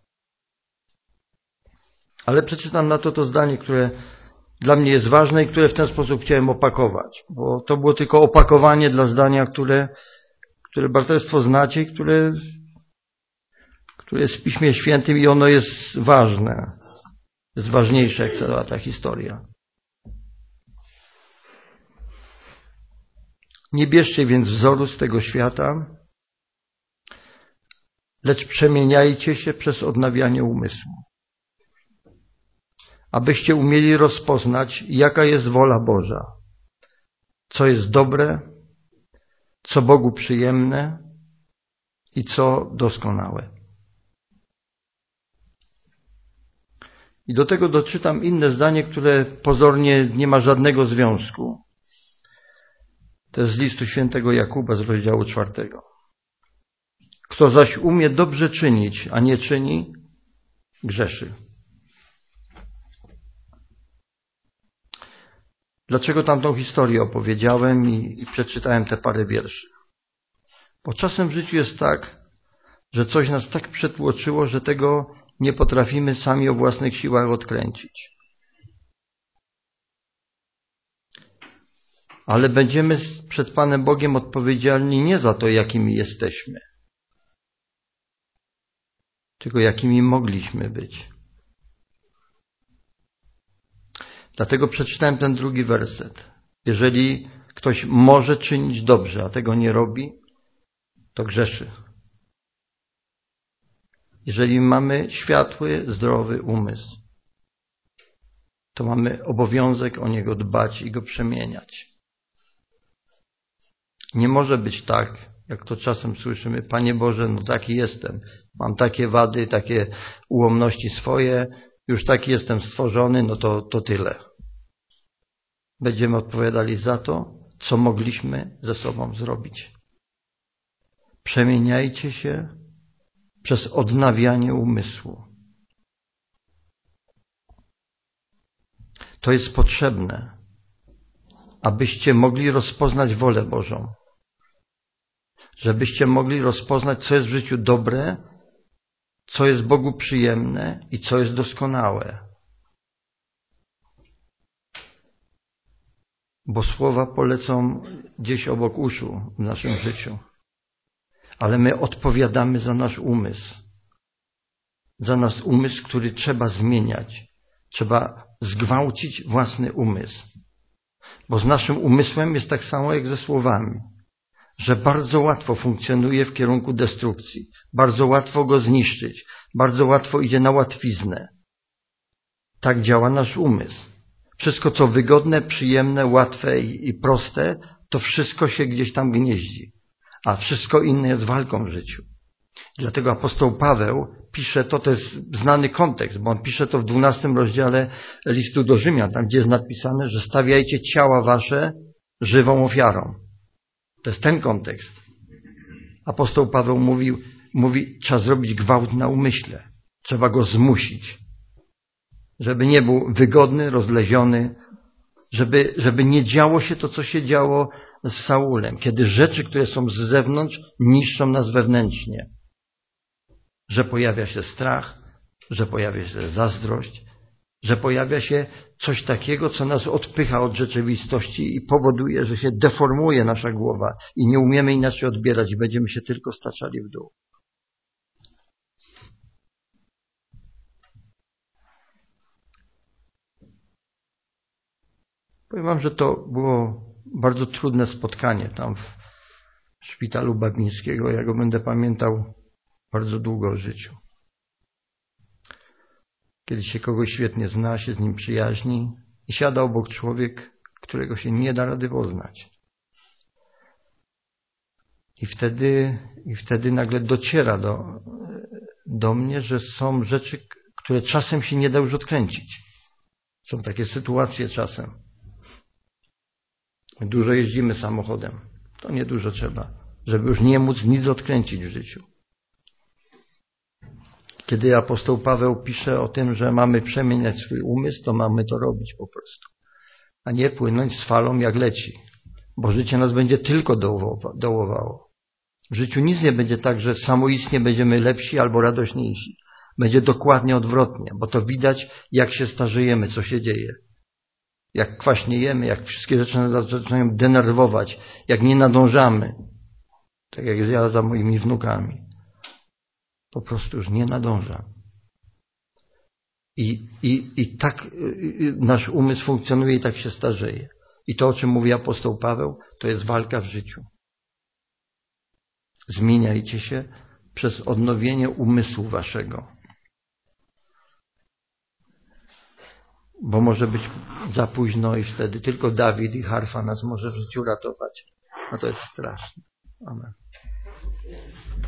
Ale przeczytam na to to zdanie, które dla mnie jest ważne i które w ten sposób chciałem opakować, bo to było tylko opakowanie dla zdania, które, które braterstwo znacie, które, które jest w Piśmie Świętym i ono jest ważne. Jest ważniejsze jak cała ta historia. Nie bierzcie więc wzoru z tego świata, lecz przemieniajcie się przez odnawianie umysłu, abyście umieli rozpoznać, jaka jest wola Boża, co jest dobre, co Bogu przyjemne i co doskonałe. I do tego doczytam inne zdanie, które pozornie nie ma żadnego związku. To jest z listu świętego Jakuba z rozdziału czwartego. Kto zaś umie dobrze czynić, a nie czyni, grzeszy. Dlaczego tamtą historię opowiedziałem i, i przeczytałem te parę wierszy? Bo czasem w życiu jest tak, że coś nas tak przetłoczyło, że tego nie potrafimy sami o własnych siłach odkręcić. ale będziemy przed Panem Bogiem odpowiedzialni nie za to, jakimi jesteśmy, tylko jakimi mogliśmy być. Dlatego przeczytałem ten drugi werset. Jeżeli ktoś może czynić dobrze, a tego nie robi, to grzeszy. Jeżeli mamy światły, zdrowy umysł, to mamy obowiązek o niego dbać i go przemieniać. Nie może być tak, jak to czasem słyszymy, Panie Boże, no taki jestem, mam takie wady, takie ułomności swoje, już taki jestem stworzony, no to, to tyle. Będziemy odpowiadali za to, co mogliśmy ze sobą zrobić. Przemieniajcie się przez odnawianie umysłu. To jest potrzebne, abyście mogli rozpoznać wolę Bożą. Żebyście mogli rozpoznać, co jest w życiu dobre, co jest Bogu przyjemne i co jest doskonałe. Bo słowa polecą gdzieś obok uszu w naszym życiu. Ale my odpowiadamy za nasz umysł. Za nasz umysł, który trzeba zmieniać. Trzeba zgwałcić własny umysł. Bo z naszym umysłem jest tak samo jak ze słowami. Że bardzo łatwo funkcjonuje w kierunku destrukcji. Bardzo łatwo go zniszczyć. Bardzo łatwo idzie na łatwiznę. Tak działa nasz umysł. Wszystko, co wygodne, przyjemne, łatwe i proste, to wszystko się gdzieś tam gnieździ. A wszystko inne jest walką w życiu. Dlatego apostoł Paweł pisze to, to jest znany kontekst, bo on pisze to w dwunastym rozdziale listu do Rzymian, tam gdzie jest napisane, że stawiajcie ciała wasze żywą ofiarą. To jest ten kontekst. Apostoł Paweł mówił, mówi, trzeba zrobić gwałt na umyśle. Trzeba go zmusić. Żeby nie był wygodny, rozleziony, żeby, żeby nie działo się to, co się działo z Saulem, kiedy rzeczy, które są z zewnątrz, niszczą nas wewnętrznie. Że pojawia się strach, że pojawia się zazdrość, że pojawia się coś takiego, co nas odpycha od rzeczywistości i powoduje, że się deformuje nasza głowa i nie umiemy inaczej odbierać i będziemy się tylko staczali w dół. Powiem wam, że to było bardzo trudne spotkanie tam w szpitalu Babińskiego. Ja go będę pamiętał bardzo długo w życiu. Kiedy się kogoś świetnie zna, się z nim przyjaźni i siada obok człowiek, którego się nie da rady poznać. I wtedy, i wtedy nagle dociera do, do mnie, że są rzeczy, które czasem się nie da już odkręcić. Są takie sytuacje czasem. Dużo jeździmy samochodem. To nie dużo trzeba, żeby już nie móc nic odkręcić w życiu. Kiedy apostoł Paweł pisze o tym, że mamy przemieniać swój umysł, to mamy to robić po prostu. A nie płynąć z falą jak leci. Bo życie nas będzie tylko dołowało. W życiu nic nie będzie tak, że samoistnie będziemy lepsi albo radośniejsi. Będzie dokładnie odwrotnie, bo to widać, jak się starzejemy, co się dzieje. Jak kwaśniejemy, jak wszystkie rzeczy nas zaczynają denerwować, jak nie nadążamy. Tak jak ja za moimi wnukami. Po prostu już nie nadążam. I, i, i tak nasz umysł funkcjonuje i tak się starzeje. I to, o czym mówi apostoł Paweł, to jest walka w życiu. Zmieniajcie się przez odnowienie umysłu waszego. Bo może być za późno i wtedy tylko Dawid i harfa nas może w życiu ratować. No to jest straszne. Amen.